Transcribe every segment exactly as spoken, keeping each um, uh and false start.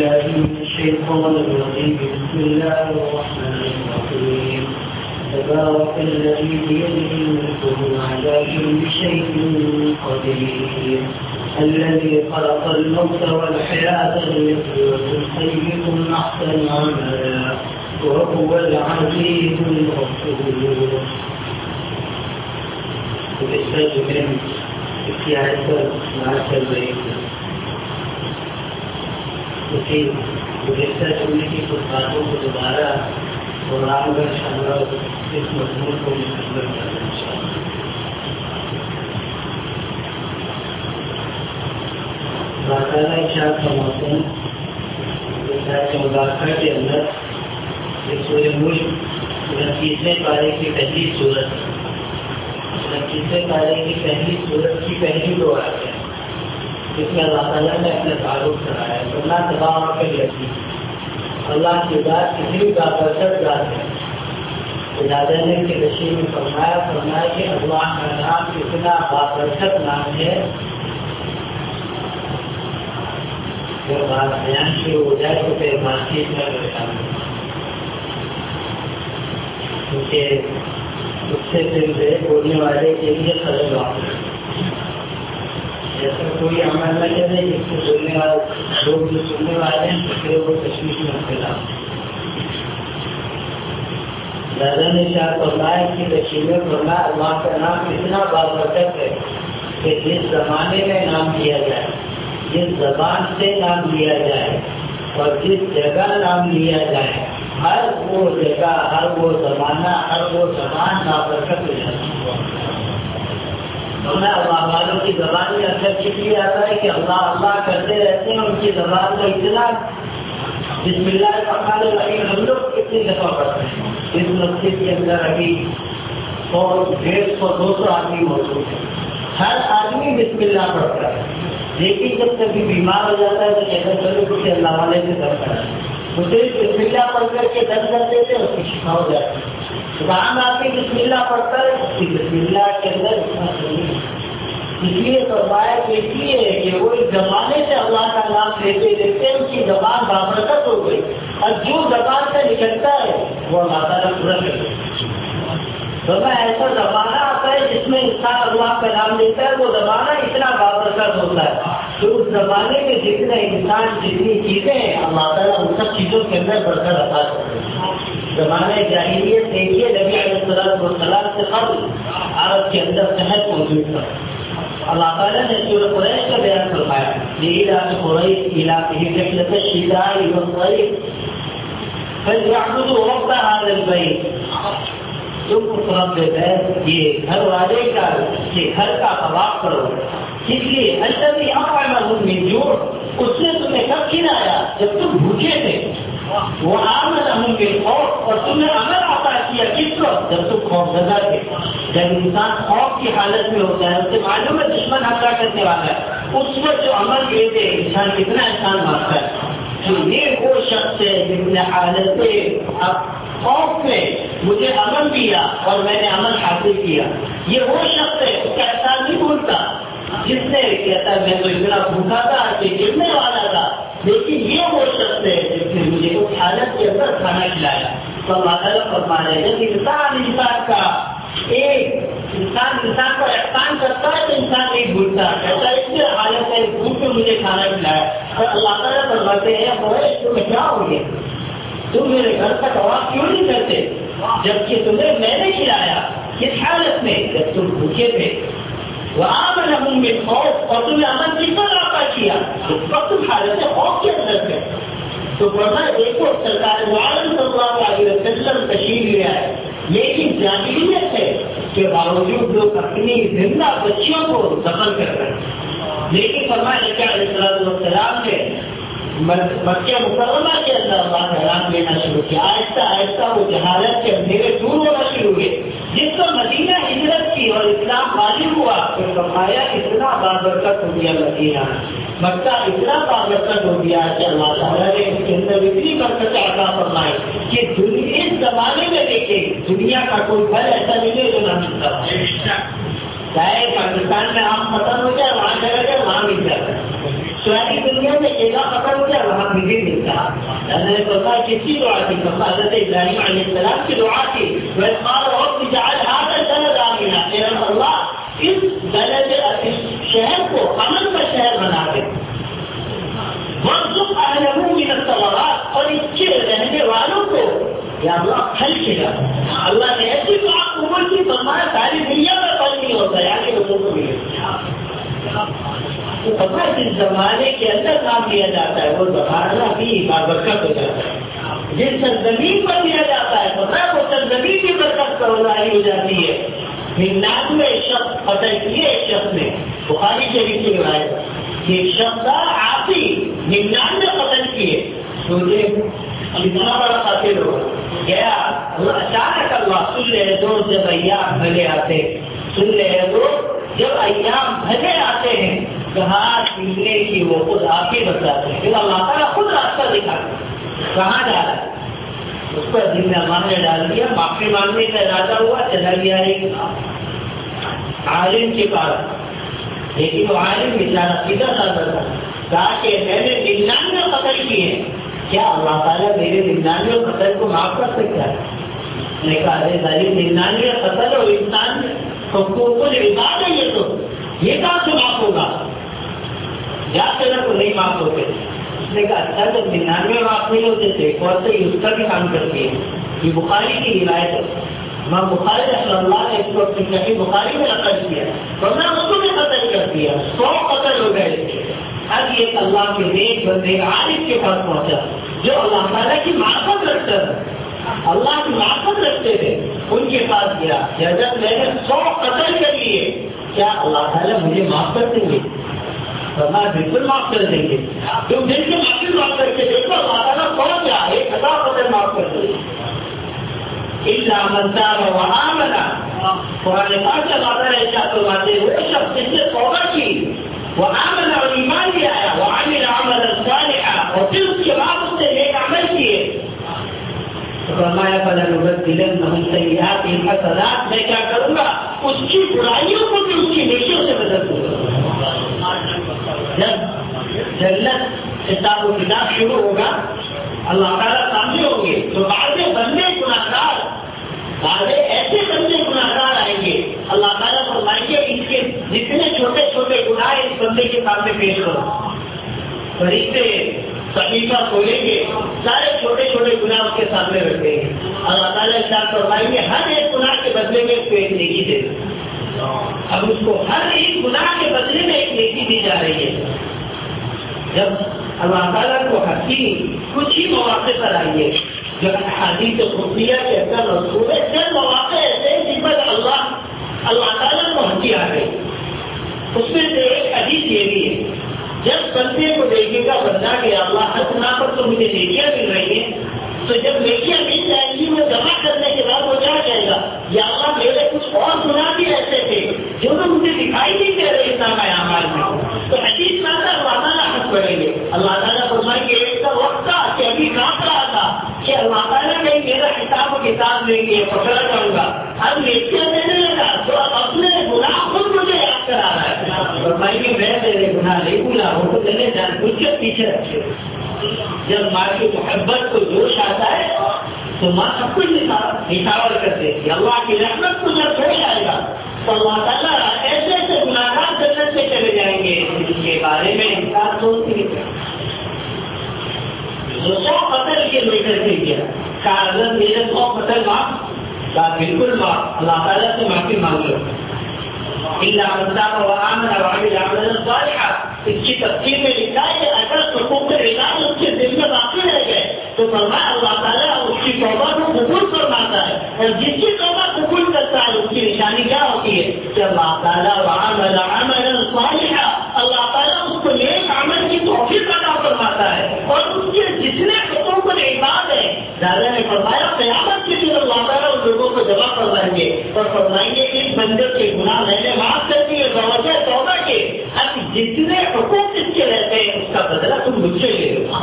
بالله من الشيطان الرجيم. بسم الله الرحمن الرحيم. تبارك الذي بيده الملك وهو على كل شيء قدير. الذي خلق الموت والحياة ليبلوكم أيكم أحسن عملا وهو العزيز الغفور. وبالذات من اختيارات مع البيت اسی گزشتہ جملے کی کچھ باتوں کو دوبارہ دہرا کر انشاءاللہ اس مضمون کو مکمل کرنا انشاءاللہ. باقاعدہ ارشاد کا موسم کے مذاکرہ کے اندر سورہ ملک انتیسویں پارے کی پہلی صورت انتیسویں پارے کی پہلی صورت کی پہلی دو آیتیں جس میں اللہ تعالیٰ نے اپنے تعارف کرایا ہے. اللہ تبارک الذی، اللہ کی ذات کتنی بابرکت ذات ہے. اجازت نے کے تشریح میں فرمایا فرمایا کہ اللہ کا نام کتنا بابرکت نام ہے. جب بات بیان شروع ہو جائے تو پھر بات چیت میں پریشان ہو کیونکہ اس سے پھر بولنے والے کے لیے خرچ واقع ایسا کوئی عمل نہ کرے جس کو بولنے والے لوگ جو سننے والے ہیں تو پھر وہ تشویش میں مبتلا. دادا نے شاہ فرمایا کی تشریح میں فرمایا اللہ کا نام اتنا بابرکت ہے کہ جس زمانے میں نام لیا جائے، جس زبان سے نام لیا جائے اور جس جگہ نام لیا جائے، ہر وہ جگہ، ہر وہ زمانہ، ہر وہ زبان بابرکت ہو جاتی ہے. اللہ والوں کی زبان میں اثر اس لیے آتا ہے کہ اللہ اللہ کرتے رہتے ہیں. ان کی زبان کو اتنا بسم اللہ الرحمن الرحیم ہم لوگ کتنی دفعہ پڑھتے ہیں. اس مسجد کے اندر ابھی سو ڈیڑھ سو دو سو آدمی موجود ہیں. ہر آدمی بسم اللہ پڑھتا ہے، لیکن جب کبھی بیمار ہو جاتا ہے تو کہتے چلو کسی اللہ والے سے در کرا ہے. مجھے بسم اللہ پڑھ کر کے در کر دیتے اس کی شفا ہو جاتی ہے. زبان آپ کی بسم اللہ پڑھتا ہے، اس کی بسم اللہ کے اندر اس لیے فرمایا کہ اس لیے کہ وہ اس زمانے سے اللہ کا نام لیتے لیتے ان کی زبان بابرکت ہو گئی اور جو زبان سے نکلتا ہے وہ اللہ تعالیٰ پورا کرتا ہے. فرمایا ایسا زمانہ آتا ہے جس میں انسان اللہ کا نام لیتا ہے، وہ زمانہ اتنا بابرکت ہوتا ہے تو اس زمانے میں جتنے انسان جتنی چیزیں ہیں اللہ تعالیٰ ان سب چیزوں کے اندر برکت عطا کرتے ہیں. زمانہ جاہلیت دیکھیے نبی علیہ السلام سے قبل عرب کے اندر صحت موجود تھا. اللہ تعالیٰ نے سورہ قریش کا بیان فرمایا لإيلاف قریش إيلافهم رحلة الشتاء والصيف فليعبدوا رب هذا البيت. تم رب بیت یہ گھر والے کا یہ گھر کا طواف کرو، اس لیے الذي أطعمهم من جوع، اس نے تمہیں کب کھلایا جب تم بھوکے تھے. وہ آمنهم بالخوف، اور تمہیں امن عطا کیا کس وقت جب تم خوف زدہ تھے. جب انسان خوف کی حالت میں ہوتا ہے اسے معلوم ہے دشمن حملہ کرنے والا ہے، اس وقت جو عمل دیتے انسان کتنا احسان مانتا ہے. تو یہ وہ شخص ہے جس نے حالت سے خوف میں مجھے امن دیا اور میں نے عمل حاصل کیا. یہ وہ شخص ہے اس کا احسان نہیں بھولتا جس نے کہتا ہے میں تو اتنا بھوکا تھا کہ گرنے والا تھا، لیکن یہ وہ شخص ہے جس نے مجھے اس حالت کے اندر کھانا کھلایا. تو اللہ تعالیٰ فرما رہے ہیں کہ انسان انسان کا ایک انسان انسان پر احسان کرتا ہے تو انسان نہیں بھولتا، کہتا ہے اس لیے حالت ہے بھوک میں مجھے کھانا کھلایا. اور اللہ تعالیٰ فرماتے ہیں قریش تمہیں کیا ہو گیا، تم میرے گھر کا طواف کیوں نہیں کرتے جبکہ تمہیں میں نے کھلایا. کس حالت میں جب تم بھوکے تھے. وآمنهم بالخوف، اور تمہیں امن کس طرح عطا کیا اس وقت تم حالت خوف کے اندر تھے. تو پڑھنا دیکھو سرکار عالم صلی اللہ علیہ وسلم تشریف لے آئے، لیکن جاہلیت ہے کے باوجود لوگ اپنی زندہ بچیوں کو دفن کر رہے ہیں. لیکن فرمایا نبی علیہ السلام نے مکہ مکرمہ کے اندر اللہ کا نام لینا شروع کیا. آہستہ آہستہ وہ جہالت کے اندھیرے دور ہونا شروع ہوئے. جس کو مدینہ ہجرت کی اور اسلام غالب ہوا تو فرمایا اتنا بابرکت ہو گیا مدینہ، مکہ اتنا بابرکت ہو گیا کہ اللہ تعالیٰ نے اس کے اندر اتنی برکت عطا فرمائی کہ اس زمانے میں دیکھے دنیا کا کوئی پھل ایسا نہیں ہے جو نہ ملتا. چاہے پاکستان میں آم ختم ہو جائے وہاں چلا جائے وہاں مل جاتا ہے، ساری دنیا میں کیلا ختم ہو جائے وہاں بھی مل اللہ نے فرمایا کسی دعا کی حضرت ابراہیم علیہ السلام کی دعا کی وَإِذْ قَالَ رَبِّ اجْعَلْ هَٰذَا الْبَلَدَ آمِنًا، اے اللہ اس بلد اس شہر کو امن کا شہر بنا دے، وَارْزُقْ أَهْلَهُ مِنَ الثَّمَرَاتِ، اور اس کے رہنے والوں کو یا اللہ پھل کھلا۔ اللہ نے ایسی دعا قبول کی، فرمایا ساری دنیا میں پھل نہیں ہوتا یا کہ لوگوں کو ملے۔ تو پتہ جس زمانے کے اندر نام دیا جاتا ہے وہ زمانہ بھی بابرکت ہو جاتا ہے، جس سرزمین پر دیا جاتا ہے پتہ ہے وہ سرزمین کی برکت کروزاری ہو جاتی ہے۔ ننانوے شخص قتل کیے ایک شخص نے، بخاری شریف کی روایت، ایک شخص تھا عاصی، ننانوے قتل کیے، سوچے کتنا بڑا قاتل ہو گیا۔ اچانک اللہ سن رہے دو جب ایام بھلے آتے، سن رہے دو جب ایام بھلے آتے ہیں کہاں ملنے کی وہ خود آپ ہی بتاتے ہیں، پھر اللہ تعالیٰ خود راستہ دکھاتے کہاں جا رہا ہے۔ اس پر دل میں امان نے ڈال دیا، معافی مانگنے کا ارادہ ہوا، چلا گیا ایک عالم کے پاس، لیکن وہ عالم بیچارہ سیدھا سادہ تھا، کہا کہ میں نے ننانوے قتل کیے، کیا اللہ تعالیٰ میرے ننانوے قتل کو معاف کر سکتا ہے؟ میں نے کہا ارے ظالم، ننانوے قتل اور انسان حقوق العباد ہے، یہ تو یہ کہاں سے معاف ہوگا؟ یا تیرا کو نہیں معاف ہوتے؟ اس نے کہا اچھا جب ننانوے معاف نہیں ہوتے تھے کون سے اس کا بھی کام کرتی ہے؟ یہ بخاری کی روایت ہے، امام بخاری رحمۃ اللہ نے اس وقت صحیح بخاری میں نقل کیا، ورنہ اس نے قتل کر دیا، سو قتل ہو گئے۔ اب یہ اللہ کے نیک بندے عارف کے پاس پہنچا جو اللہ تعالیٰ کی معرفت رکھتا تھا، اللہ کی معرفت رکھتے تھے، ان کے پاس گیا کہ حضرت میں نے سو قتل کر لیے، کیا اللہ تعالیٰ مجھے معاف کر دیں گے؟ فرمایا بالکل معاف کر دیں گے، تم دل سے معافی معاف کر کے دیکھو اللہ تعالیٰ سو کیا ایک ہزار قتل معاف کر دیں گے۔ الا من تاب وآمن، قرآن پاک سے اللہ تعالیٰ ارشاد فرماتے ہیں وہ شخص جس نے توبہ کی، وآمن اور ایمان لے آیا، وعمل عملا صالحا اور پھر اس کے بعد اس نے نیک عمل کیے، فرمایا فلنبدلنهم سیئاتهم حسنات، میں کیا کروں گا اس کی برائیوں کو بھی اس کی نیکیوں سے بدل دوں گا۔ جب جنت حساب و کتاب شروع ہوگا اللہ تعالیٰ سامنے ہوں گے تو بعض بندے گناہگار، بعض ایسے بندے گناہگار آئیں گے، اللہ تعالیٰ فرمائیں گے اس کے جتنے چھوٹے چھوٹے گناہ اس بندے کے سامنے پیش کرو، فرشتے صحیفہ کھولیں گے، سارے چھوٹے چھوٹے گناہ اس کے سامنے رکھیں گے، اللہ تعالیٰ ارشاد فرمائیں گے ہر ایک گناہ کے بدلے میں اس کو ایک نیکی دے دو۔ اب اس کو ہر ایک گناہ کے بدلے میں ایک نیکی دی جا رہی ہے۔ جب اللہ تعالیٰ کو حکیم کچھ ہی مواقع پر آئیے جب حدیث خفیہ کے اندر رسول ہے، جب مواقع ایسے جن پر اللہ اللہ تعالیٰ کو ہنسی آ گئی، اس میں سے ایک حدیث یہ بھی ہے جب بندے کو دیکھے گا بندہ کہ اللہ حسنا پر تو مجھے نیکیاں مل رہی ہیں، تو جب نیکیاں مل جائیں گی وہ جمع کرنے کے بعد وہ کیا کہے گا یا اللہ میرے کچھ اور گناہ بھی ایسے تھے جو تو مجھے دکھائی نہیں دے رہے نامہ اعمال میں، تو حدیث میں آتا اللہ تعالیٰ ہنس پڑیں گے، اللہ تعالیٰ فرمائیں گے ایک کا وقت تھا کہ ابھی کام رہا تھا کہ اللہ تعالیٰ نے میرا حساب و کتاب لیں گے پکڑا جاؤں گا، اب نیکیاں دینے لگا تو اپنے گناہ خود مجھے یاد کرا رہا ہے، فرمائیں گے میں میرے گناہ نہیں بھولا ہوں تو چلے جان بوجھ کے پیچھے رکھے۔ جب ماں کی محبت کو جوش آتا ہے تو ماں سب کچھ نشاور کر دیتی ہے، اللہ کی رحمت کو جب جوش آئے گا تو اللہ تعالیٰ ایسے ایسے گناہگار جنت سے چلے جائیں گے جن کے بارے میں انسان سوچ نہیں کرتا۔ سو قتل کے لے کر کے کیا کہا اگر میرے سو قتل معاف، کہا بالکل معاف، اللہ تعالیٰ سے معافی مانگ لو۔ الا من تاب وآمن وعمل عملا صالحا، اس کی تفسیر میں لکھا ہے کہ اگر حقوق العباد اس کے دل میں باقی رہ گئے تو فرمایا اللہ تعالیٰ اس کی توبہ کو قبول فرماتا ہے، اور جس کی توبہ قبول کرتا ہے اس کی نشانی کیا ہوتی ہے کہ اللہ تعالیٰ وعمل عملا صالحا، اللہ تعالیٰ اس کو نیک عمل کی توفیق عطا فرماتا ہے، اور اس کے جتنے حقوق العباد ہیں دادا نے فرمایا قیامت کے دن اللہ تعالیٰ ان لوگوں کو جمع کروائیں گے اور فرمائیں گے اس بندے کے گناہ میں نے معاف کر دیے بوجہ توبہ کے، اب جتنے حقوق اس کے رہتے ہیں اس کا بدلہ تم مجھ سے لے لو۔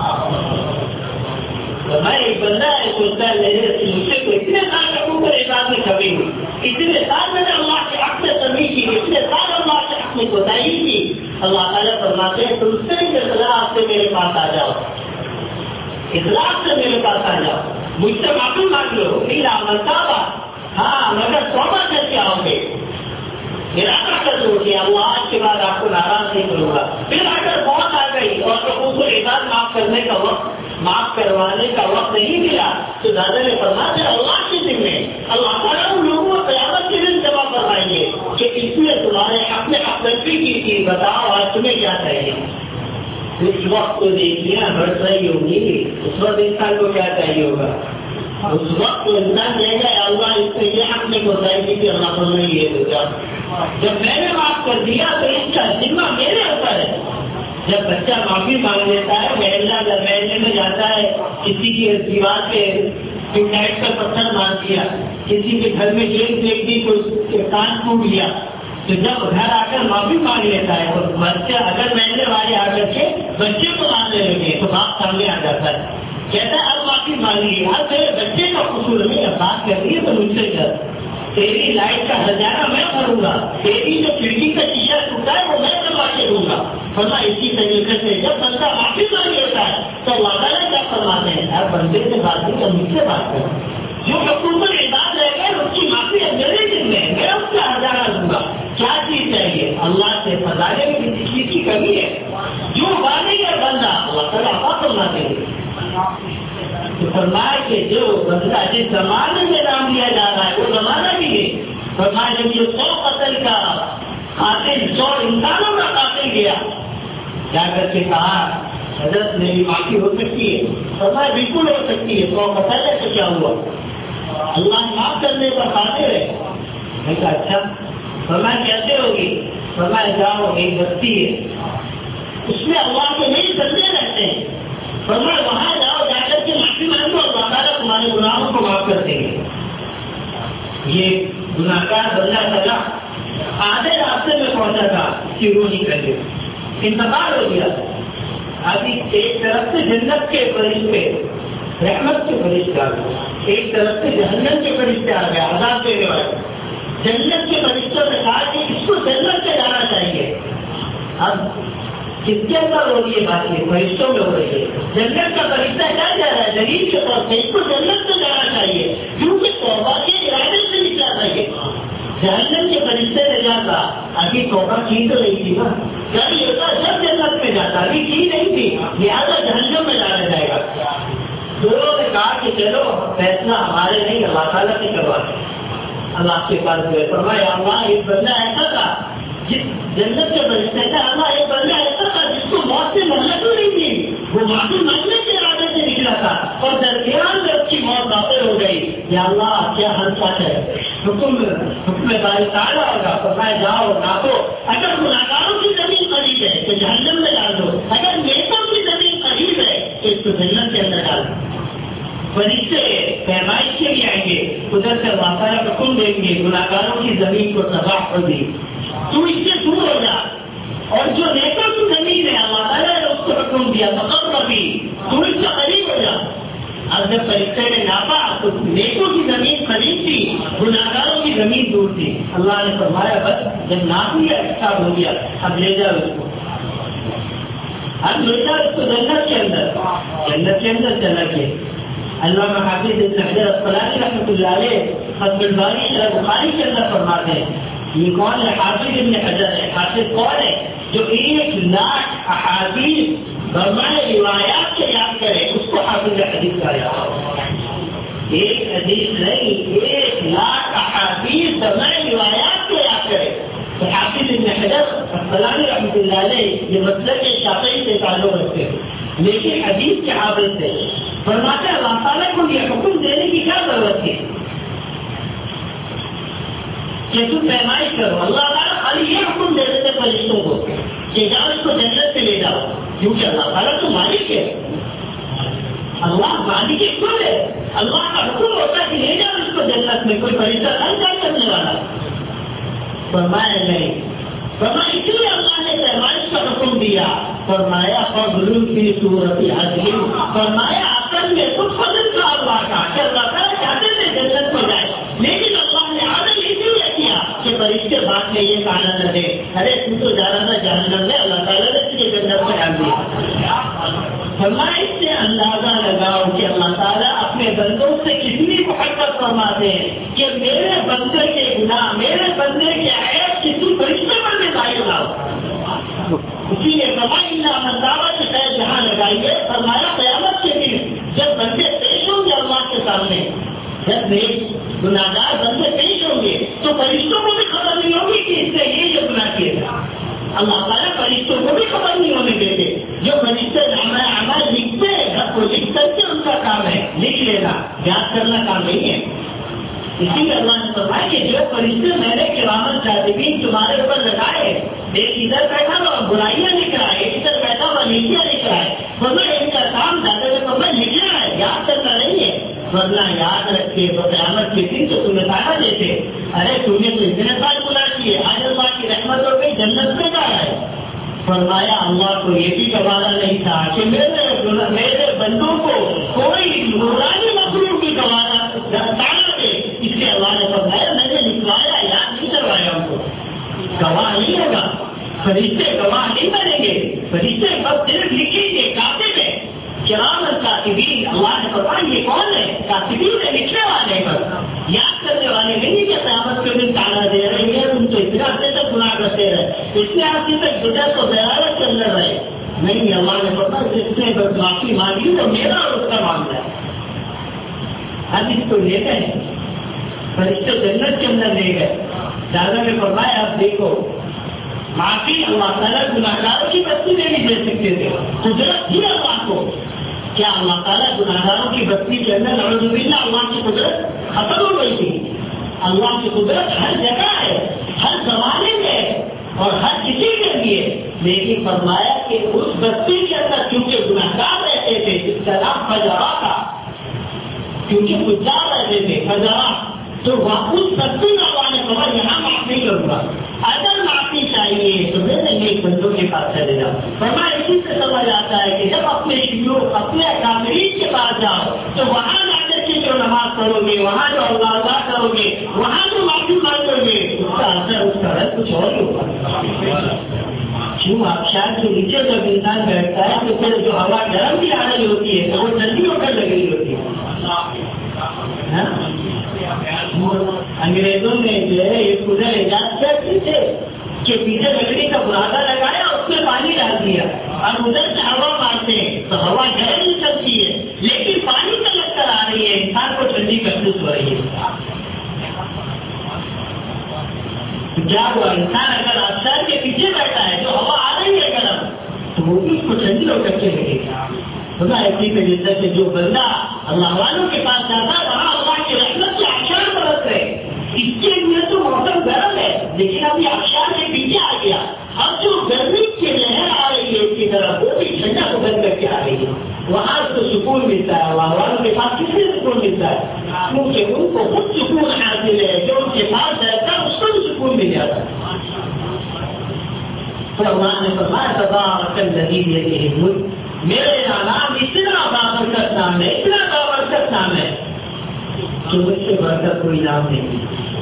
میں ایک بندہ ہے سوچتا ہے میرے مجھ سے کو اتنے سال حقوق العباد میں کبھی ہوئی، اتنے سال میں نے اللہ کے حق سے کمی کی، اتنے سال اللہ کے حق میں کوتاہی کی، اللہ تعالیٰ فرماتے ہیں تم سے ہی بدلہ آپ سے میرے پاس آ جاؤ۔ اخلاص سے میرے پاس آ جاؤ, مجھ سے معافی مانگ لو, الا من تاب, ہاں مگر توبہ کر کے آؤ گے, ارادہ کر دو کہ اللہ آج کے بعد آپ کو ناراض نہیں کروں گا. پھر اگر بہت آ گئی اور لوگوں کو عبادت معاف کرنے کا وقت, معاف کروانے کا وقت نہیں ملا, تو دادا نے فرمایا اللہ کے دن میں اللہ تعالیٰ ان لوگوں کو قیامت کے دن جمع کروائیں گے کہ اس میں تمہارے اپنے اپنی کی تھی, بتاؤ آج تمہیں کیا چاہیے. اس وقت کو دیکھیے بڑھ رہی ہوگی, اس وقت انسان کو کیا چاہیے ہوگا. اس وقت تو انسان کہے گا اللہ اس سے یہ حق نہیں ہوتا ہے کہ اللہ کو نہیں یہ ہوگا. جب میں نے معاف کر دیا تو اس کا ذمہ میرے اوپر ہے. جب بچہ معافی مانگ لیتا ہے, محلہ اگر محلے میں جاتا ہے, کسی کی دیوار پہ ٹیوبلائٹ کا پتھر مار دیا, کسی کے گھر میں جیل دیکھ دی تو کان ٹوٹ گیا, تو جب گھر آ کر معافی مانگ لیتا ہے تو بچہ اگر محلے والے آ کر کے بچے کو مارنے لگے تو باپ سامنے آ جاتا ہے, کہتا ہے اب معافی مانگیے, اب میرے بچے کا قصور نہیں ہے, بات کر رہی ہے تو مجھ سے کر, تیری لائٹ کا ہزارہ میں بھروں گا, تیری جو کھڑکی کا شیشہ ٹوٹا ہے وہ میں کروا کے دوں گا. فرما اسی طریقے سے جب بندہ معافی مانگ لیتا ہے تو اللہ تعالیٰ کیا فرماتے ہیں, ہر بندے سے بات نہیں کر, مجھ سے بات کر, جو حکومت اعداد رہ گئے اس کی معافی میرے دن میں, میں اس کا ہزارہ دوں گا. کیا چیز چاہیے, اللہ سے فضائل میں کسی چیز کی کمی ہے, جو مانے گا بندہ اللہ تعالیٰ عطا فرماتے ہیں. تو فرمایا کہ جو بندہ جس زمانے میں نام لیا جا رہا ہے وہ زمانہ بھی ہے. فرمایا جب یہ سو قتل کا قاتل سو انسانوں کا قاتل گیا, جا کر کے کہا حضرت میری معافی ہو سکتی ہے. فرمایا بالکل ہو سکتی ہے, سو قتل ہے تو کیا ہوا, اللہ معاف کرنے پر قادر ہے. میں کہا اچھا. فرمایا کیسے ہوگی. فرمایا جاؤ ایک بستی ہے, اس میں اللہ کے نئی بندے رہتے ہیں, فرمایا وہاں جاؤ, جا کر کے معافی مانگو, اللہ تعالیٰ تمہارے گناہوں کو معاف کر دیں گے. یہ گناہگار بندہ چلا, آدھے راستے میں پہنچا تھا کہ وہ نہیں کر گئے, انتقال ہو گیا. ابھی ایک طرف سے جنت کے فرشتے, رحمت کے فرشتے آ گئے, ایک طرف سے جہنم کے فرشتے آ گئے, عذاب دینے والے. جنت کے فرشتوں نے کہا کہ اس کو جنت سے جانا چاہیے. اب کس کے اندر ہو رہی ہے بات, یہ فرشتوں میں ہو رہی ہے. جنت کا فرشتہ کیا جا رہا ہے دلیل کے طور سے, اس کو جنت سے جانا چاہیے کیونکہ توبہ کے ارادے سے نکلا چاہیے. جہنم کے فرشتے نے جاتا, ابھی توبہ کی تو نہیں تھی نا, جب یہ ہوتا جب جنت میں جاتا, ابھی کی نہیں تھی, لہٰذا جہنم میں جانا جائے گا. دونوں نے کہا کہ چلو فیصلہ ہمارے نہیں اللہ تعالیٰ سے کرواتے. اللہ کے پاس گئے, فرمایا اللہ ایک بندہ ایسا تھا جس جنت کے فرشتے کا, اللہ ایک بندہ ایسا تھا جس کو موت سے مہلت نہیں تھی, وہ معافی مانگنے کے ارادے سے نکلا تھا اور درمیان میں اس کی موت واقع ہو گئی. یا اللہ کیا حادثہ ہے, حکم حکم باری تعالیٰ ہوگا. فرمایا جاؤ ناپو, اگر گناہگاروں کی زمین قریب ہے تو جہنم میں ڈال دو, اگر نیکوں کی زمین قریب ہے تو اس کو جنت کے اندر ڈال دو. فرشتے پیمائش کے لیے آئیں گے, ادھر سے اللہ تعالیٰ حکم دیں گے گناہگاروں کی زمین کو تباہ کر دی, تو اس سے دور ہو جا, اور جو نیکوں کی زمین ہے اللہ تعالیٰ نے اس کو حکم دیا فقط کبھی تو اس سے قریب ہو جا. اب جب فرشتے نے ناپا تو نیکوں کی زمین قریب تھی, گناہگاروں کی زمین دور تھی. اللہ نے فرمایا بس جب ناپ لیا حساب ہو گیا, اب لے جاؤ اس کو, اب لے جاؤ اس کو جنت کے اندر. جنت کے اندر چلا کے علامہ حافظ ابن حجر العسقلانی رحمۃ اللہ علیہ فتح الباری شرح بخاری کے اندر فرماتے ہیں, یہ کون ہے, حافظ ابن حجر ہے. حافظ کون ہے جو ایک لاکھ احادیث برمائے روایات کے یاد کرے, اس کو حافظ حدیث کا یاد. ایک حدیث نہیں, ایک لاکھ احادیث برمائے روایات کے یاد کرے. تو حافظ ابن حجر العسقلانی رحمۃ اللہ علیہ یہ مسلک شافعی سے تعلق رکھتے ہیں, لیکن حدیث کے حافظ سے. فرماتے اللہ تعالیٰ کو یہ حکم دینے کی کیا ضرورت ہے کہ تم پیمائش کرو. اللہ تعالیٰ خالی یہ حکم دے دیتے فرشتوں کو کہ جاؤ اس کو جنت سے لے جاؤ, کیونکہ اللہ تعالیٰ تو مالک ہے. اللہ مالک کیوں ہے, اللہ کا حکم ہوتا ہے کہ لے جاؤ اس کو جنت میں, کوئی فرشتہ نہیں کام کرنے والا. فرمایا نہیں, فرمایا اس لیے اللہ نے پیمائش کا حکم دیا. فرمایا فضل فی صورت عدل, فرمایا اصل میں کچھ فضل کا اللہ کا کہ اللہ تعالیٰ چاہتے تھے جنت میں جائے, لیکن اللہ نے عدل اس لیے کیا کہ فرشتے بات میں یہ کہنا نہ دے, ارے تم تو جا رہا تھا جہنم میں, اللہ تعالیٰ نے تجھے جنت میں ڈال دیا. فرمایا اس سے اندازہ لگاؤ کہ اللہ تعالیٰ اپنے بندوں سے کتنی محبت فرماتے ہیں کہ میرے بندے کے گناہ، میرے بندے کے عیب کسی فرشتے پر بھی ظاہر نہ ہو. اسی لیے فرمایا دعوت ہے جہاں لگائیے. فرمایا قیامت کے دن جب بندے پیش ہوں گے اللہ کے سامنے، جب گناہگار بندے پیش ہوں گے تو فرشتوں کو بھی خبر نہیں ہوگی کہ اس نے یہ یہ گناہ کیے تھا. اللہ تعالیٰ فرشتوں کو بھی خبر نہیں ہونے دیتے. جو فرشتے عمل لکھتے ہیں وہ لکھ کر کے ان کا کام ہے لکھ لینا، یاد کرنا کام نہیں ہے. اسی لیے اللہ نے فرمایا کہ جو فرشتے میں نے کرامن کاتبین تمہارے اوپر لگائے، ایک ادھر بیٹھا ہوا برائیاں لکھ رہا ہے، ایک ادھر بیٹھا ہوا نیکیاں لکھ رہا ہے. فرمایا ان کا کام زیادہ سے فرمایا لکھنا ہے، یاد کرنا نہیں ہے. ورنہ یاد رکھتے قیامت کے دن تو تمہیں تعالیٰ دیتے، ارے تم نے تو اتنے سال گناہ کیے، آج اللہ کی رحمت ہو گئی، جنت میں جا رہا ہے. فرمایا اللہ کو یہ بھی گوارا نہیں تھا کہ میرے میرے بندوں کو کوئی نورانی مخلوق کی گوارا تعالیٰ دے. اس لیے اللہ نے فرمایا میں نے لکھوایا، یاد نہیں کروایا ان کو. گواہ نہیں ہوگا، فرشتے گواہ نہیں بنیں گے، فرشتے بس صرف لکھیں گے. کاتب ہے کرامن کاتبین. اللہ نے فرمایا یہ کون ہے؟ کاتبین ہے، لکھنے والے پر، یاد کرنے والے نہیں کہ قیامت کے دن تعالیٰ دے رہے ہیں تم تو اتنے عرصے تک گناہ کرتے رہے، اتنے عرصے تک گزر کو ضرورت چل رہے. نہیں، اللہ نے فرمایا جس نے بس معافی مانگی تو میرا اور اس کا معاملہ ہے. ہم اس کو لے گئے، فرشتے جنت کے اندر لے گئے. دادا نے فرمایا اب دیکھو معافی اللہ تعالیٰ گناہگاروں کی بستی میں نہیں دے سکتے تھے، قدرت تھی اللہ کو. کیا اللہ تعالیٰ گناہگاروں کی بستی کے اندر نعوذ باللہ اللہ کی قدرت ختم ہو گئی تھی؟ اللہ کی قدرت ہر جگہ ہے، ہر زمانے میں ہے اور ہر کسی کے لیے. لیکن فرمایا کہ اس بستی کے اندر کیونکہ گناہگار رہتے تھے، جس کا نام فجرا تھا، کیونکہ گزار رہتے تھے فجرا، تو واپس بستی میں اللہ نے کہا یہاں معاف نہیں کروں گا. اگر معافی چاہیے تو میں نے ایک بندوں کے پاس چلے جاؤ. فرمایا اسی سے سمجھ آتا ہے کہ جب اپنے شیوخ اپنے کاملین کے پاس جاؤ تو وہاں جا کر کے جو نماز پڑھو گے، وہاں جو اللہ اللہ کرو گے، وہاں جو معافی مانگو گے، اس کا اثر اس کا رد کچھ اور ہی ہوگا. کیوں آبشار کے نیچے جب انسان بیٹھتا ہے تو پھر جو ہوا گرم کی آ رہی ہوتی ہے تو وہ ٹھنڈی ہو کر لگ رہی ہوتی ہے. انگریزوں نے جو ہے یہ کولر ایجاد کرتے تھے کہ پیچھے لکڑی کا برادہ لگایا، اس میں پانی ڈال دیا اور ادھر سے ہوا مارتے ہیں تو ہوا گرم ہی چلتی ہے، لیکن پانی کا لگ کر آ رہی ہے، انسان کو ٹھنڈی محسوس ہو رہی ہے. کیا ہوا؟ انسان اگر افسر کے پیچھے بیٹھا ہے جو ہوا آ رہی ہے گرم تو وہ بھی اس کو ٹھنڈی ہو کر کے لگے گا. خدا ایسی طریقے سے جو بندہ اللہ والوں کے پاس جاتا ہے وہاں اللہ کی رحمت کے آبشار برس رہے. اس کے لیے تو موسم گرم ہے لیکن ابھی آبشار کے پیچھے آ گیا. اب جو گرمی کی لہر آ رہی ہے اس کی طرف وہ بھی ٹھنڈا کو بند کر کے آ رہی ہے. وہاں تو سکون ملتا ہے، اللہ والوں کے پاس کس لیے سکون ملتا ہے؟ کیونکہ ان کو خود سکون حاصل ہے، جو ان کے پاس رہتا ہے اس کو بھی سکون مل جاتا ہے. تو اللہ نے فرمایا تبارک الذی بیدہ الملک، میرے نام اتنا بابرکت نام ہے، اتنا بابرکت نام ہے کہ مجھ سے بڑھ کر کوئی نام نہیں.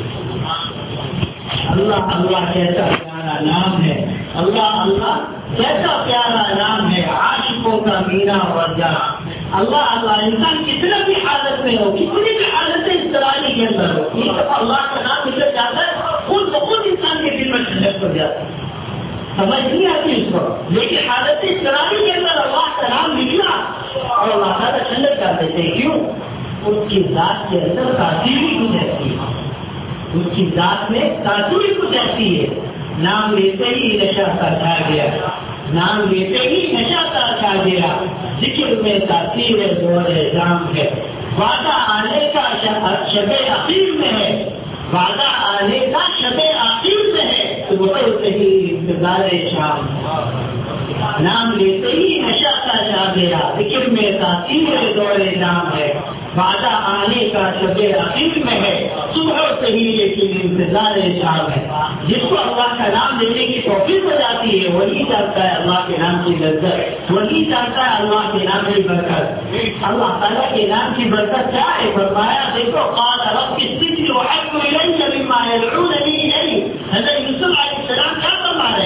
اللہ اللہ کیسا پیارا نام ہے، اللہ اللہ کیسا پیارا نام ہے. عاشقوں کا میرا ورجا. اللہ اللہ انسان کتنا بھی حالت میں ہو، کتنی بھی حالت اس طرح کے اندر ہو، یہ اللہ کا نام نکل جاتا ہے، خود بخود انسان کے دل میں ٹھنڈک ہو جاتا ہے. سمجھ نہیں آتی اس کو، لیکن حالت اس طرح کے اندر اللہ کا نام لکھنا اور اللہ تعالیٰ ٹھنڈک کر دیتے ہیں. کیوں؟ اس کی ذات کے اندر تاثیر کچھ ایسی ہے، اس کی ذات میں تاثیر کچھ ایسی ہے. نام لیتے ہی نشہ کا چھا گیا، نام لیتے ہی نشہ کا چھا گیا. ذکر میں تاثیر دور جام ہے، وعدہ آنے کا شب عقیل میں ہے، وعدہ آنے کا شب عقیل میں ہے. تو وہ ہی انتظار شام، نام لیتے ہی نشہ کا چھا گیا. ذکر میں تاثیر دور جام ہے، وعدہ آنے کا شب عقیل میں ہے. صبح سے ہی لیکن انتظار شام ہے. جس کو اللہ کا نام لینے کی توفیق ہو جاتی ہے وہی جانتا ہے اللہ کے نام کی لذت، وہی جانتا ہے اللہ کے نام کی برکت. اللہ تعالیٰ کے نام کی برکت کیا ہے؟ فرمایا دیکھو قال رب السجن احب الی مما يدعوننی الیہ. حضرت یوسف علیہ السلام کیا فرما رہے ہیں؟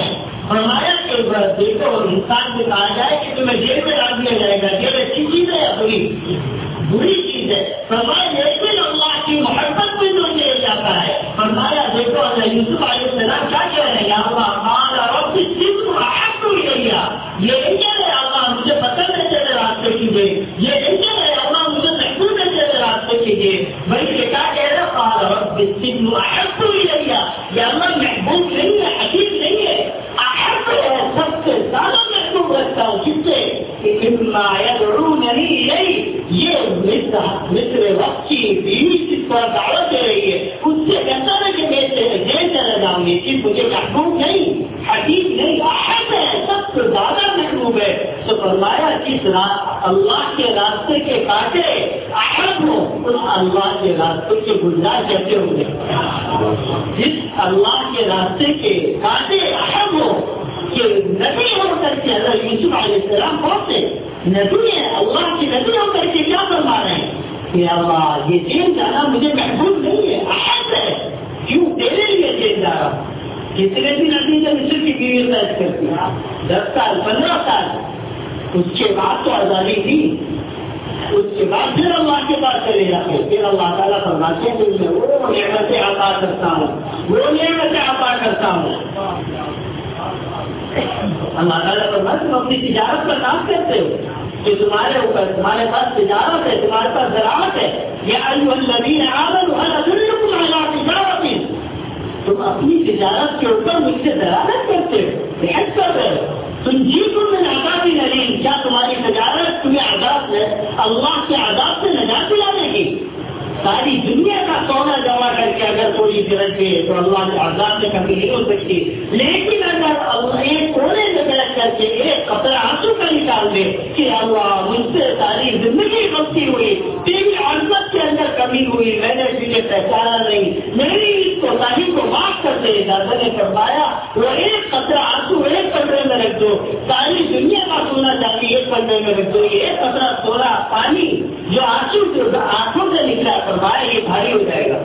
فرمایا کہ دیکھو انسان کو کہا جائے کہ تمہیں جیل میں ڈال دیا جائے گا، جیل اچھی چیز ہے یا بری؟ بری چیز ہے۔ فرمایا لیکن اللہ کی محبت میں جو جیل جاتا ہے، فرمایا دیکھو حضرت یوسف علیہ السلام کیا کہہ رہے ہیں، یا اللہ قال رب السجن احب الی، یہ نہیں کہہ رہے اللہ مجھے پسند ہے تیرے راستے کیجیے، یہ نہیں کہہ رہے اللہ مجھے محبوب ہے تیرے راستے کیجیے، بلکہ کیا کہہ رہے قال رب السجن احب الی، یا اللہ محبوب نہیں ہے، حبیب نہیں ہے، احب ہے، سب سے زیادہ محبوب رکھتا ہوں کس سے؟ اما یدعوننی الیہ، یہ مصر وقت کی بیوی جس پر دعوت دے رہی ہے اس سے کہتا ہے کہ میں جیل چلا جاؤں گی، کہ مجھے محبوب نہیں، حبیب نہیں، احب ہے، سب سے زیادہ محبوب ہے۔ تو فرمایا جس اللہ کے راستے کے کاٹے احب ہو، اس اللہ کے راستے کے گلزار کیسے ہوں گے؟ جس اللہ کے راستے کے کاٹے احب ہو کہ نبی ہو کر کے حضرت یوسف علیہ السلام پہنچے، نبی ہے، اللہ کے نبی ہو کر کے کیا فرما رہے ہیں کہ اللہ یہ جیل جانا مجھے محبوب نہیں ہے، احب ہے، کیوں تیرے لیے جیل جا رہا ہوں۔ کتنے بھی نبی نے مصر کی بیوی قید کرتی، دس سال پندرہ سال، اس کے بعد تو آزادی تھی، اس کے بعد پھر اللہ کے پاس چلے جاتے، پھر اللہ تعالیٰ فرماتے ہیں کہ میں وہ نعمتیں عطا کرتا ہوں، وہ نعمتیں عطا کرتا ہوں۔ اللہ تعالیٰ فرماتے تم اپنی تجارت کا کام کرتے ہو کہ تمہارے اوپر تمہارے پاس تجارت ہے، تمہارے پاس زراعت ہے، یا ایھا الذین آمنوا هل ادلکم علی تجارت، تم اپنی تجارت کے اوپر مجھ سے دلالت کرتے ہو، بحث کر رہے ہو، تنجیکم من عذاب الیم، کیا تمہاری تجارت تمہیں عذاب ہے اللہ کے عذاب سے نجات دلانے کی؟ ساری دنیا کا سونا جمع کر کے اگر کوئی فرق دے تو اللہ کے عذاب سے کبھی نہیں ہو سکتی، لیکن اگر اللہ ایک کونے میں بیٹھ کر کے ایک قطرہ آنسو کا نکال دے کہ اللہ مجھ سے ساری زندگی غلطی ہوئی، تیری عظمت کے اندر کمی ہوئی، میں نے تجھے پہچانا نہیں، میری اس کوتاہی کو معاف کر دے، دادا نے فرمایا وہ ایک قطرہ آنسو ایک پنڈرے میں رکھ دو، ساری دنیا کا سونا چاندی ایک پنڈرے میں رکھ دو، یہ ایک قطرہ سونا پانی جو آنسو جو آنکھوں سے نکلا فرمایا یہ بھاری ہو جائے گا۔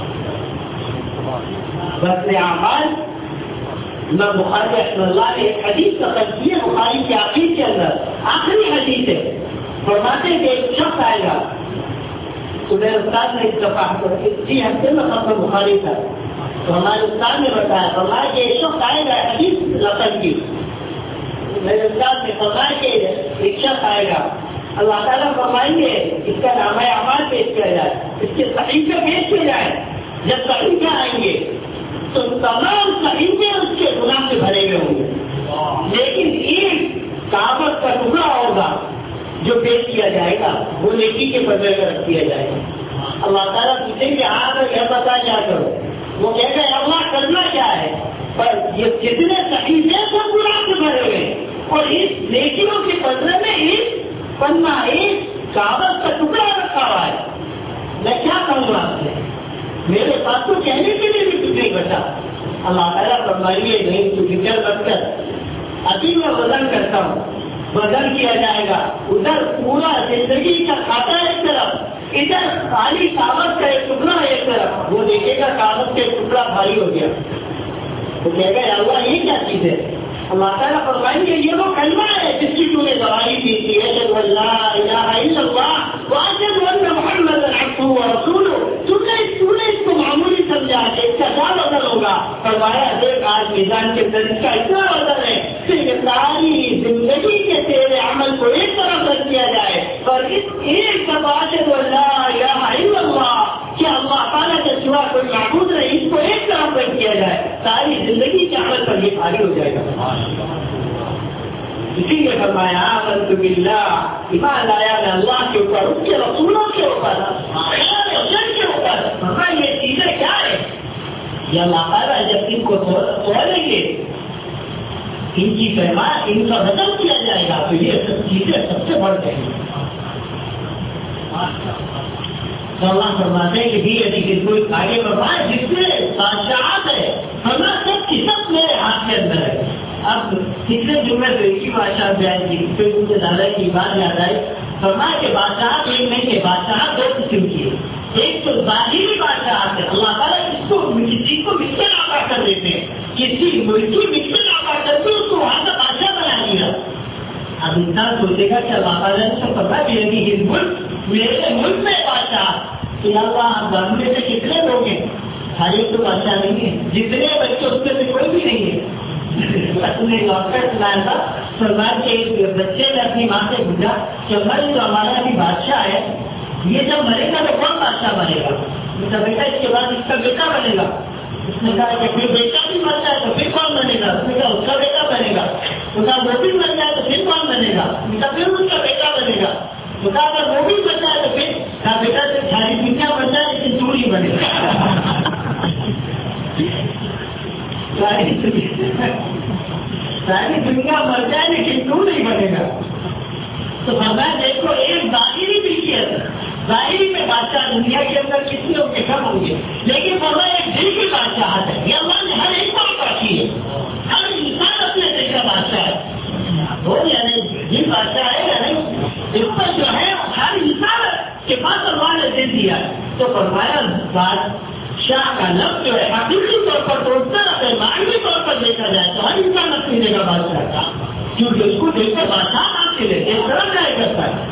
بس اعمال میں بخاری رحمہ اللہ نے ایک حدیث کا تجزیہ بخاری کے آخر کے اندر آخری حدیث ہے، فرماتے کہ ایک شخص آئے گا، تو میرے استاد نے اس دفعہ اسی ہفتے میں ختم بخاری تھا، تو ہمارے استاد نے بتایا فرمایا کہ ایک شخص آئے گا حدیث لطن کی، میرے استاد نے فرمایا کہ ایک شخص آئے گا، اللہ تعالیٰ فرمائیں گے اس کا نام اعمال پیش کیا جائے، اس کے صحیفے پیش کیے جائے، جب صحیفے آئیں گے تو تمام صحیفے اس کے گناہ سے بھرے ہوئے ہوں گے، لیکن ایک کاغذ کا ٹکڑا ہوگا جو پیش کیا جائے گا وہ نیکی کے بدلے میں رکھ دیا جائے گا۔ اللہ تعالیٰ پوچھیں گے آ کر یہ پتا کیا کرو، وہ کہے گا اللہ کرنا کیا ہے، پر یہ جتنے صحیفے سب گناہ سے بھرے ہوئے اور اس نیکیوں کے بدلے میں ایک پنہ ایک کاغذ کا ٹکڑا رکھا ہوا ہے، میں کیا کہوں گا آپ سے، میرے پاس تو کہنے کے لیے بھی کچھ نہیں بچا۔ اللہ تعالیٰ فرمائیے نہیں تو فکر مت کر، ابھی میں وزن کرتا ہوں، وزن کیا جائے گا، ادھر پورا زندگی کا کھاتا ایک طرف، ادھر خالی کاغذ کا ایک ٹکڑا ایک طرف، وہ دیکھے گا کاغذ کا ایک ٹکڑا بھاری ہو گیا، تو کہے گا اللہ یہ کیا چیز ہے؟ اللہ تعالیٰ فرمائیں گے یہ وہ کلمہ ہے جس کی تم نے گواہی دی تھی، اشہد ان لا الہ الا اللہ واشہد ان محمدا عبدہ ورسولہ، تم نے تم نے اس کو معمولی سمجھا کہ اس کا کیا وزن ہوگا، فرمایا دیکھ آج میزان کے اندر اس کا اتنا وزن ہے کہ یہ ساری زندگی کے تیرے عمل کو ایک طرف رکھ دیا جائے، اور اس ایک کا اشہد ان لا الہ الا اللہ کہ اللہ تعالیٰ کے سوا کوئی معبود نہیں، اس کو ایک طرف رکھ دیا جائے، ساری زندگی کے عمل پر یہ بھاری ہو جائے گا۔ اسی لیے فرمایا آمنت باللہ، ایمان لایا میں اللہ کے اوپر، اس کے رسولوں کے اوپر، کے اوپر، فرمایا یہ چیزیں کیا ہے؟ یہ اللہ تعالیٰ جب ان کو توڑیں گے، ان کی پیمائش ان کا وزن کیا جائے گا تو یہ سب چیزیں سب سے بڑھ جائیں گی۔ تو اللہ فرماتے ہیں کہ بھی یعنی کوئی آگے بڑھائے جس میں بادشاہت ہے، فرما سب کی سب میرے ہاتھ کے اندر ہے۔ اب کتنے جمعے تو ایک ہی بادشاہ بیان کی، پھر ان سے دادا کی بات یاد آئی، فرما کے بادشاہت ایک نہیں کہ بادشاہت دو قسم کی ہے، ایک تو ظاہری بادشاہت ہے، اللہ تعالیٰ اس کو کسی کو مشکل عطا کر دیتے ہیں، کسی ملکی مٹی لاپا کر کے اس کو وہاں کا بادشاہ بنا دیا. اب انسان سوچے گا کہ اللہ تعالیٰ نے سب پتا بھی ہے کہ ملک میرے ملک میں بادشاہ کہ اللہ آپ میں سے کتنے لوگ ہیں؟ ہر ایک تو بادشاہ نہیں ہے. جتنے بچے اس میں سے کوئی بھی نہیں ہے. اپنے ڈاکٹر سنایا تھا سرکار کے ایک بچے نے اپنی ماں سے پوچھا کہ بھائی جو ہمارا ابھی بادشاہ ہے یہ جب مرے گا تو کون بادشاہ بنے گا؟ اس کا بیٹا اس کے بعد اس کا بیٹا بنے گا. اس نے کہا کہ پھر بیٹا بھی مر جائے تو پھر کون بنے گا؟ اس نے کہا اس کا بیٹا بنے گا. اس کا وہ بھی مر جائے تو پھر کون بنے گا؟ اس کا پھر اس کا بیٹا بنے گا. اس کا اگر وہ بھی بن جائے تو پھر کہا بیٹا سے ساری دنیا بن جائے لیکن تو نہیں بنے گا. ساری دنیا مر جائے لیکن تو نہیں بنے گا. تو فرمایا دیکھو ایک ظاہری ملکیت ظاہری میں بادشاہ دنیا کے اندر کتنے لوگ کے کم ہوں گے لیکن فرمایا ایک دل کی بادشاہت ہے. یہ اللہ نے ہر ایک کو رکھی ہے. ہر انسان اپنے دل کا بادشاہ ہے. وہ یعنی دل بادشاہ ہے یا نہیں اس پر جو ہے ہر انسان کے پاس اللہ نے دل دیا ہے. تو فرمایا بادشاہ کا لفظ جو ہے حقیقی طور پر توڑتا ہے معنوی طور پر دیکھا جائے تو ہر انسان اپنی جگہ بادشاہ کا کیونکہ اس کو دیکھ کر بادشاہ نام کے لیے ایک طرح جائے کرتا ہے.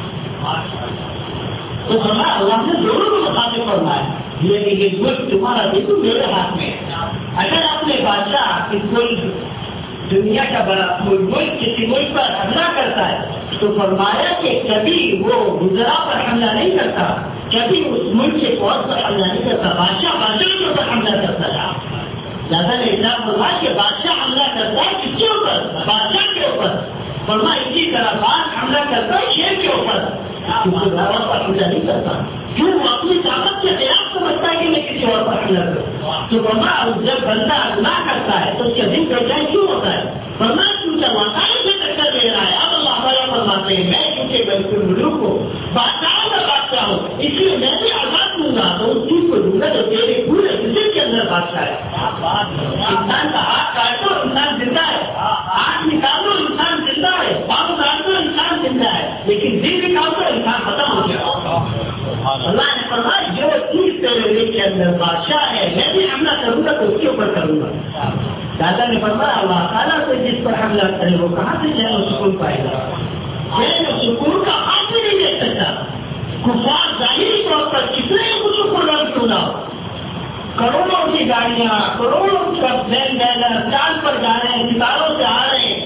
تو فرمایا اللہ نے ضرور کو مخاطب فرمایا لیکن یہ ملک تمہارا بالکل میرے ہاتھ میں ہے. اگر اپنے بادشاہ اس ملک دنیا کا بڑا ملک کسی ملک پر حملہ کرتا ہے تو فرمایا کہ کبھی وہ گجرا پر حملہ نہیں کرتا کبھی اس ملک کے فوج پر حملہ نہیں کرتا. بادشاہ بادشاہ کے اوپر حملہ کرتا ہے. زیادہ نے اطلاع فرمایا کہ بادشاہ حملہ کرتا ہے کس کے اوپر؟ بادشاہ کے اوپر. فرمایا اسی طرح باد حملہ کرتا ہے شیر کے اوپر کسی اور پر حملہ نہیں کرتا. کیوں وہ اپنی طاقت کے خلاف سمجھتا ہے کہ میں کسی اور پر حملہ کروں. تو فرمایا جب بندہ گناہ کرتا ہے تو اس کا دل بے چین کیوں ہوتا ہے؟ فرمایا کیونکہ اللہ تعالیٰ سے ٹکر دے رہا ہے. اب اللہ تعالیٰ فرماتے ہیں میں کیونکہ بالکل ملوک ہوں بادشاہ میں بادشاہ ہوں اس لیے میں بھی آزاد دوں گا تو اس چیز کو دوں گا جو تیرے پورے جسم کے اندر بادشاہ ہے. انسان کا ہاتھ کاٹو انسان زندہ ہے. ہاتھ نکالو انسان زندہ ہے. پاؤں کاٹو انسان زندہ ہے لیکن دل نکالو انسان ختم ہو گیا. اللہ نے فرمایا جو چیز تیرے دل کے اندر بادشاہ ہے میں بھی حملہ کروں گا تو اس کے اوپر کروں گا. دادا نے فرمایا اللہ تعالیٰ سے جس پر حملہ کرے وہ کہاں سے چین و سکون پائے گا؟ چین و سکون کا ہاتھ بھی نہیں دے سکتا. کفار ظاہری طور پر کتنے کچھ پروگرام کیوں نہ ہو کروڑوں کی گاڑیاں کروڑوں کا پلین بینر چاند پر جا رہے ہیں ستاروں سے آ رہے ہیں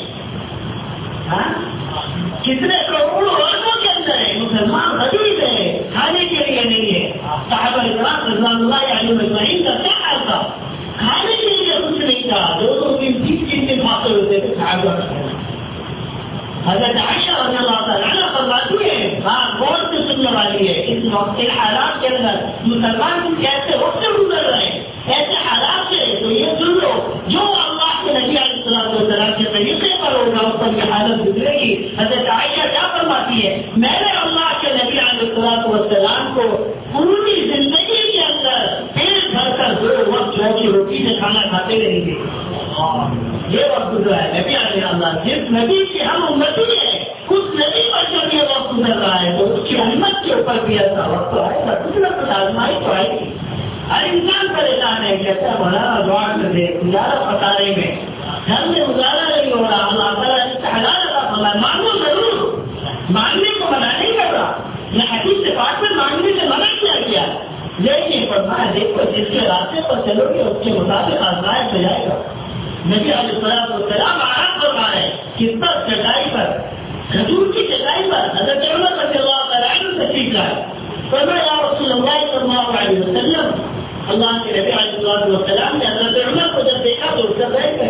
کتنے کروڑوں اربوں کے اندر ہے. مسلمان غریب ہے کھانے کے لیے نہیں ہے. صحابہ کرام رضوان اللہ علیہ اجمعین کا کیا حال تھا؟ کھانے کے لیے کچھ نہیں تھا. دو دو دن تین تین دن کھاتے ہوتے تھے صحابہ. حضرت عائشہ رضی اللہ تعالیٰ عنہ فرماتی ہے ہاں غور سے سننے والی ہے اس وقت کے حالات کے اندر مسلمان کیسے وقت سے گزر رہے ہیں ایسے حالات سے تو یہ سن لو جو اللہ کے نبی علیہ الصلوۃ والسلام کے طریقے پر ہوگا اس پر یہ حالت گزرے گی. حضرت عائشہ کیا فرماتی ہے میں نے اللہ کے نبی علیہ الصلوۃ والسلام کو پوری زندگی کے اندر پیٹ بھر کر دو وقت جو کی روٹی سے کھانا کھاتے ہوئے نہیں دیکھا. یہ وقت گزرا ہے نبی علیہ اللہ جس نبی کی ہم امتی ہے اس نبی پر جب یہ وقت گزر رہا ہے تو اس کی امت کے اوپر بھی ایسا وقت تو آئے گا. کچھ نہ کچھ آزمائی تو آئے گی. ہر انسان پریشان ہے کہتا ہے بڑا دعا کر دے گزارا پکانے میں گھر میں گزارا نہیں ہو رہا. اللہ تعالیٰ استحلال اللہ بنا مانگو ضرور مانگنے کو منع نہیں کر رہا. میں حدیث سے بات میں مانگنے سے منع کیا گیا لیکن فرمایا دیکھو جس کے راستے پر چلو گے اس کے مطابق آزمائش ہو جائے گا. نبی علیہ الصلوۃ والسلام آرام فرما رہے کس پر چٹائی پر کھجور کی چٹائی پر حضرت عمر رضی اللہ تعالیٰ عنہ تشریف لائے. فرمایا یا رسول اللہ صلی اللہ علیہ وسلم اللہ کے نبی علیہ الصلوۃ والسلام نے حضرت عمر کو جب دیکھا تو اس کا رہ گئے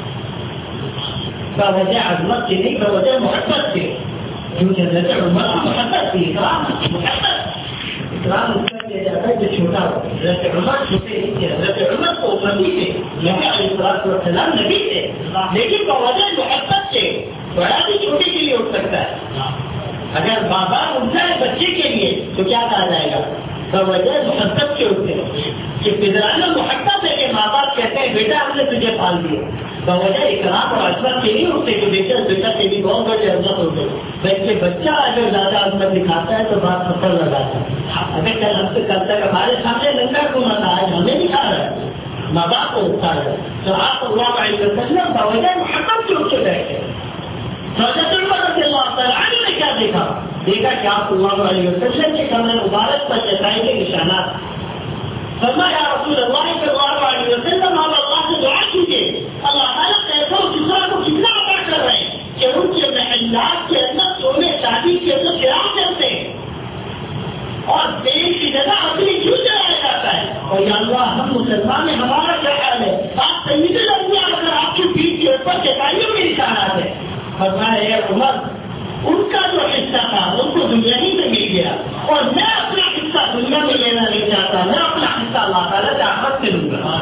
بوجہ عظمت کی نہیں بوجہ محبت سے کیونکہ حضرت عمر کی محبت تھی اکرام محبت اکرام اس کا کیا جاتا ہے جو چھوٹا ہو. حضرت عمر چھوٹے نہیں تھے. حضرت عمر کو نبی تھے نبی علیہ الصلوۃ والسلام نبی تھے لیکن بوجہ محبت سے بڑا بھی چھوٹے کے لیے اٹھ سکتا ہے. اگر ماں باپ اٹھتا ہے بچے کے لیے تو کیا کہا جائے گا بوجہ محبت کے اٹھتے کہ پدرانہ محبت ہے کہ ماں باپ کہتے ہیں بیٹا ہم نے تجھے پال دیا. بوجہ اکرام اور عظمت کے نہیں اٹھتے کہ بیٹا بیٹا تیری بہت بڑی عظمت ہو گئی. ویسے بچہ اگر زیادہ عظمت دکھاتا ہے تو بات سفر لگاتا ہے. اگر کل ہم سے کل تک ہمارے سامنے لنگا کون تھا آج ہمیں دکھا رہا ہے ماں باپ کو اٹھایا تو آپ اللہ علیہ وسلم باوجہ محبت کے اٹھ بیٹھے. حضرت عمر رضی اللہ تعالیٰ عنہ نے کیا دیکھا؟ دیکھا کہ آپ اللہ علیہ وسلم کے کمر مبارک پر چٹائی کے نشانات. فرمایا یا رسول اللہ صلی اللہ علیہ وسلم آپ اللہ سے دعا کیجیے اللہ تعالیٰ پیسہ اور جسرا کو کتنا عطا کر رہے ہیں کہ ان کے محلات کے اندر سونے چاندی کے اندر گرا کرتے ہیں اور تیل کی جگہ اپنی کیوں جلایا جاتا ہے. اور یا اللہ ہم مسلمان ہیں, ہمارا کیا حال ہے؟ آپ سید الانبیاء اگر آپ کی پیٹھ کے اوپر چٹائیوں کے نشانات ہیں. فرمایا اے عمر ان کا جو حصہ تھا ان کو دنیا ہی میں مل گیا اور میں اپنا حصہ دنیا میں لینا نہیں چاہتا, میں اپنا حصہ اللہ تعالیٰ سے آخرت سے لوں گا,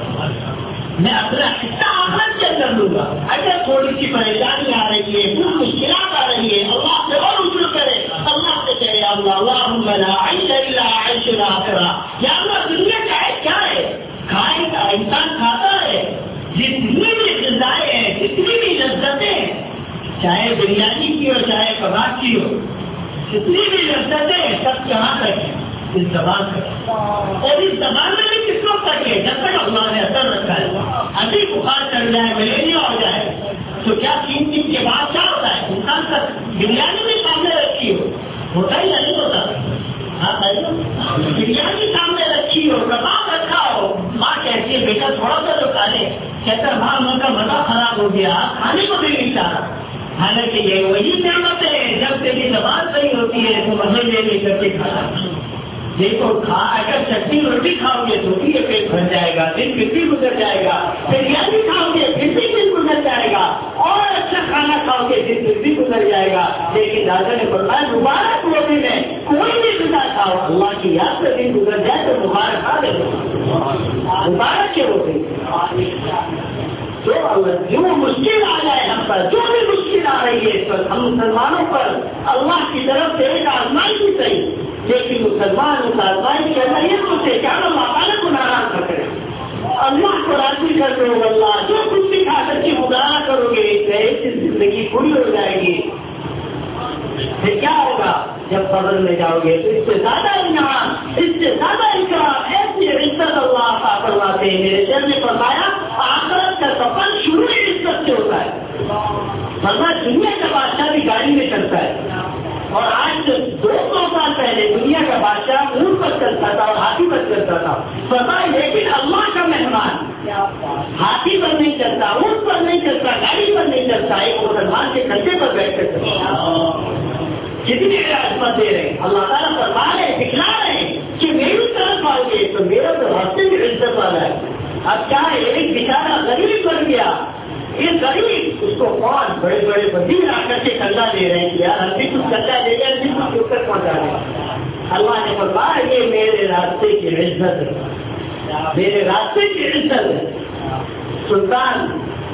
میں اپنا حصہ آخرت کے اندر لوں گا. اگر تھوڑی سی پریشانی آ رہی ہے, کچھ مشکلات آ رہی ہے, اللہ سے اور رجوع کرے, اللہ سے کہے یا اللہ اللہم لا عیش الا عیش الاخرہ, یا اللہ دنیا کا عیش کیا ہے؟ کھائے کا انسان کھاتا ہے, جتنی بھی غذائیں ہیں, جتنی بھی لذتیں, چاہے بریانی کی ہو چاہے کباب کی ہو, جتنی بھی لذتیں سب کہاں تک ہے؟ اس زبان تک. اور اس زبان میں بھی کس وقت تک ہے؟ جب تک اللہ نے اثر رکھا ہے. ابھی بخار چڑھ جائے, ملیریا ہو جائے تو کیا تین دن کے بعد کیا ہوتا ہے؟ انسان تک بریانی بھی سامنے رکھی ہو, ہوتا ہی نہیں ہوتا. ہاں بریانی سامنے رکھی ہو, کباب رکھا ہو, ماں کہتی ہے بیٹا تھوڑا سا تو کھا لے, کہتا ماں ان کا مزہ خراب ہو گیا, کھانے کو بھی نہیں چاہ رہا. حالانکہ یہ وہی نعمت ہے جب تیری زبان صحیح ہوتی ہے تو مزے لے لے کر کے کھانا. دیکھو کھا اگر چٹنی روٹی کھاؤ گے تو بھی یہ پیٹ بھر جائے گا, دن پھر بھی گزر جائے گا. بریانی کھاؤ گے پھر بھی دن گزر جائے گا, اور اچھا کھانا کھاؤ گے دن پھر بھی گزر جائے گا. لیکن دادا نے فرمایا مبارک وہ دن ہے, کوئی بھی غذا کھاؤ اللہ کی یاد سے دن گزر جائے تو مبارک کھا دے, مبارک کے وہ دن. جو مشکل آ جائے ہم پر, جو بھی مشکل آ رہی ہے اس پر, ہم مسلمانوں پر اللہ کی طرف سے ایک آزمائش بھی صحیح, لیکن مسلمان اس آزمائش کے اندر یہ سوچے کہ اللہ تعالیٰ کو ناراض نہ کرے, اللہ کو راضی کر دو. اللہ جو کچھ بھی کھا کر کے گزارا کرو گے ایسی زندگی پوری ہو جائے گی. پھر کیا ہوگا جب قبر میں جاؤ گے تو اس سے زیادہ انعام, اس سے زیادہ اکرام, ایسی عزت اللہ عطا فرماتے ہیں. میرے شیخ نے فرمایا آخرت کا سفر شروع عزت سے ہوتا ہے. ورنہ دنیا کا بادشاہ بھی گاڑی میں چلتا ہے, اور آج سے دو سو سال پہلے دنیا کا بادشاہ اونٹ پر چلتا تھا اور ہاتھی پر چلتا تھا. فرمایا لیکن اللہ کا مہمان ہاتھی پر نہیں چلتا, اونٹ پر نہیں چلتا, گاڑی پر نہیں چلتا, ایک مسلمان کے کندھے پر بیٹھ کر چلتا. کتنی عظمت دے رہے ہیں اللہ تعالیٰ, فرما رہے دکھلا رہے ہیں کہ میری طرف آؤ گے تو میرا تو راستے میں عزت والا ہے. اب کیا ہے, ایک بیچارہ غریب بن گیا, یہ غریب اس کو کون بڑے بڑے وزیر آ کر کے کندا دے رہے ہیں کہ یار ہم بھی کچھ کندا دے رہے ہیں, ہم بھی کچھ تک پہنچا رہے ہیں. اللہ نے فرمایا یہ میرے راستے کی عزت ہے, میرے راستے کی عزت ہے. سلطان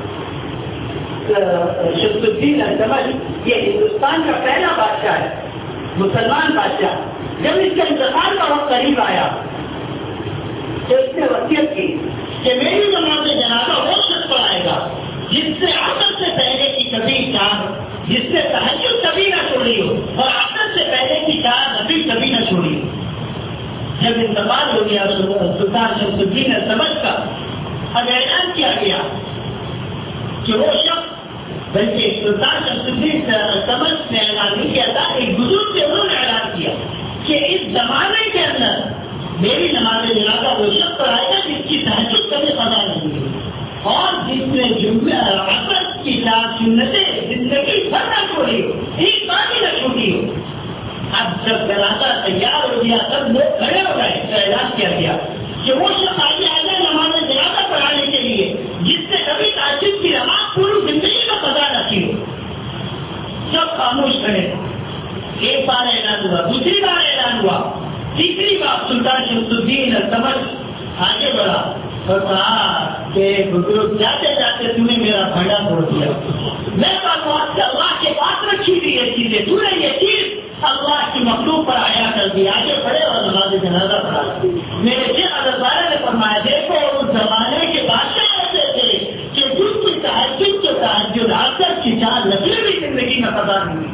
شمس الدین التمش یہ ہندوستان کا پہلا بادشاہ ہے, مسلمان بادشاہ. جب اس کا انتقال کا وقت قریب آیا تو اس نے وصیت کی کہ میری نماز جنازہ وہ شخص پڑھائے گا جس سے عصر سے پہلے کی کبھی چاند, جس سے تہجد کبھی نہ چھوڑی ہو, اور عصر سے پہلے کی چاند ابھی کبھی نہ چھوڑی ہو. جب انتقال ہو گیا سلطان شمس الدین التمش کا, اب اعلان کیا گیا کہ وہ شخص, بلکہ سلطان شمس الدین التمش نے اعلان نہیں کیا تھا, ایک بزرگ سے انہوں نے اعلان کیا کہ اس زمانے کے اندر میری نماز جنازہ وہ شخص پڑھائے گا جس کی تہجد کبھی قضا نہیں ہوئی, اور جس نے جمعہ عصر کی چار سنتیں زندگی بھر نہ چھوڑی ہو, ایک بار ہی نہ چھوٹی ہو. اب جب جنازہ تیار ہو گیا سب لوگ کھڑے ہو گئے تو اعلان کیا گیا کہ وہ شخص آگے آ جائے نماز جنازہ پڑھانے کے لیے جس سے کبھی تہجد کی نماز پوری زندگی میں قضا نہ کی ہو. سب خاموش کھڑے. ایک بار اعلان ہوا, دوسری بار اعلان ہوا, تیسری بار سلطان شمس الدین التمش آگے بڑھا اور کہا کہ بزرگ جاتے جاتے تم نے میرا بھنڈا توڑ دیا. میں بات اللہ کے پاس رکھی تھی یہ چیزیں, تو نے یہ چیز اللہ کی مخلوق پر آیا کر دی. آگے بڑھے اور نماز جنازہ پڑھا. میرے شیخ حضرت نے فرمایا دیکھو اس زمانے کے بادشاہ ایسے تھے کہ جن کی تہجد کے تہجد عصر کی چار نسلیں بھی زندگی میں قضا نہیں.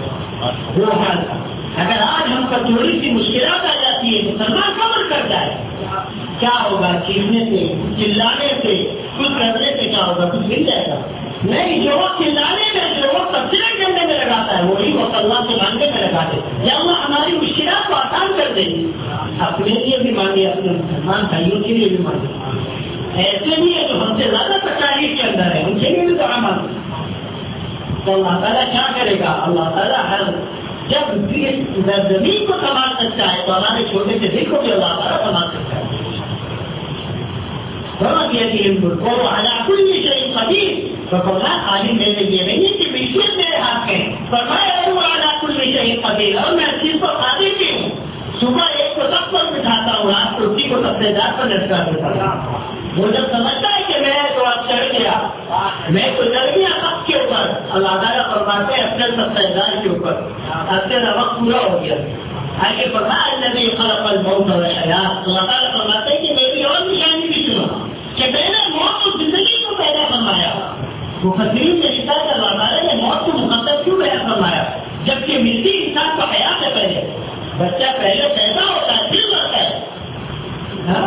وہ حال اگر آج ہم پر تھوڑی سی مشکلات آ جاتی ہے مسلمان صبر کر جائے, کیا ہوگا؟ چیخنے سے، چلانے سے، کچھ کرنے سے کیا ہوگا؟ کچھ مل جائے گا؟ نہیں. جو وقت چلانے میں، جو وقت تفصیل کرنے میں لگاتا ہے وہی وقت اللہ سے مانگنے میں لگاتے. یا اللہ ہماری مشکلات کو آسان کر دے. اپنے لیے بھی مانگے، اپنے مسلمان بھائیوں کے لیے بھی مانگے. ایسے بھی ہے جو ہم سے زیادہ تکلیف کے اندر ہے، ان کے لیے بھی دعا مانگے. تو اللہ تعالیٰ کیا کرے گا؟ اللہ تعالیٰ ہر جب زمین کو سنبھال سکتا ہے تو ہمارے چھوٹے سے دل کو بھی اللہ تعالیٰ سنبھال سکتا ہے. خالی میرے لیے نہیں کہ مشکل میرے ہاتھ میں، اور میں اس چیز کو قادر بھی ہوں. صبح ایک کو سب پر بٹھاتا ہوں، رات کو اسی کو سب سے زیادہ لٹکا دیتا ہوں. وہ جب سمجھتا ہے کہ میں تو اب چڑھ گیا، میں تو چڑھ گیا سب کے اوپر، اللہ تعالیٰ فرماتے ہیں اپنے سب سے کے اوپر اب تیرا وقت پورا ہو گیا. آگے فرمایا الذی خلق الموت والحیات. اللہ تعالیٰ فرماتے ہیں کہ میری اور نشانی بھی سنا کہ میں نے موت اور زندگی کو پیدا فرمایا. مفسرین نے لکھا کہ اللہ تعالیٰ نے موت کو مقدر کیوں پیدا فرمایا جبکہ ملتی انسان کو حیات ہے. پہلے بچہ پہلے پیدا ہوتا ہے پھر مرتا ہے.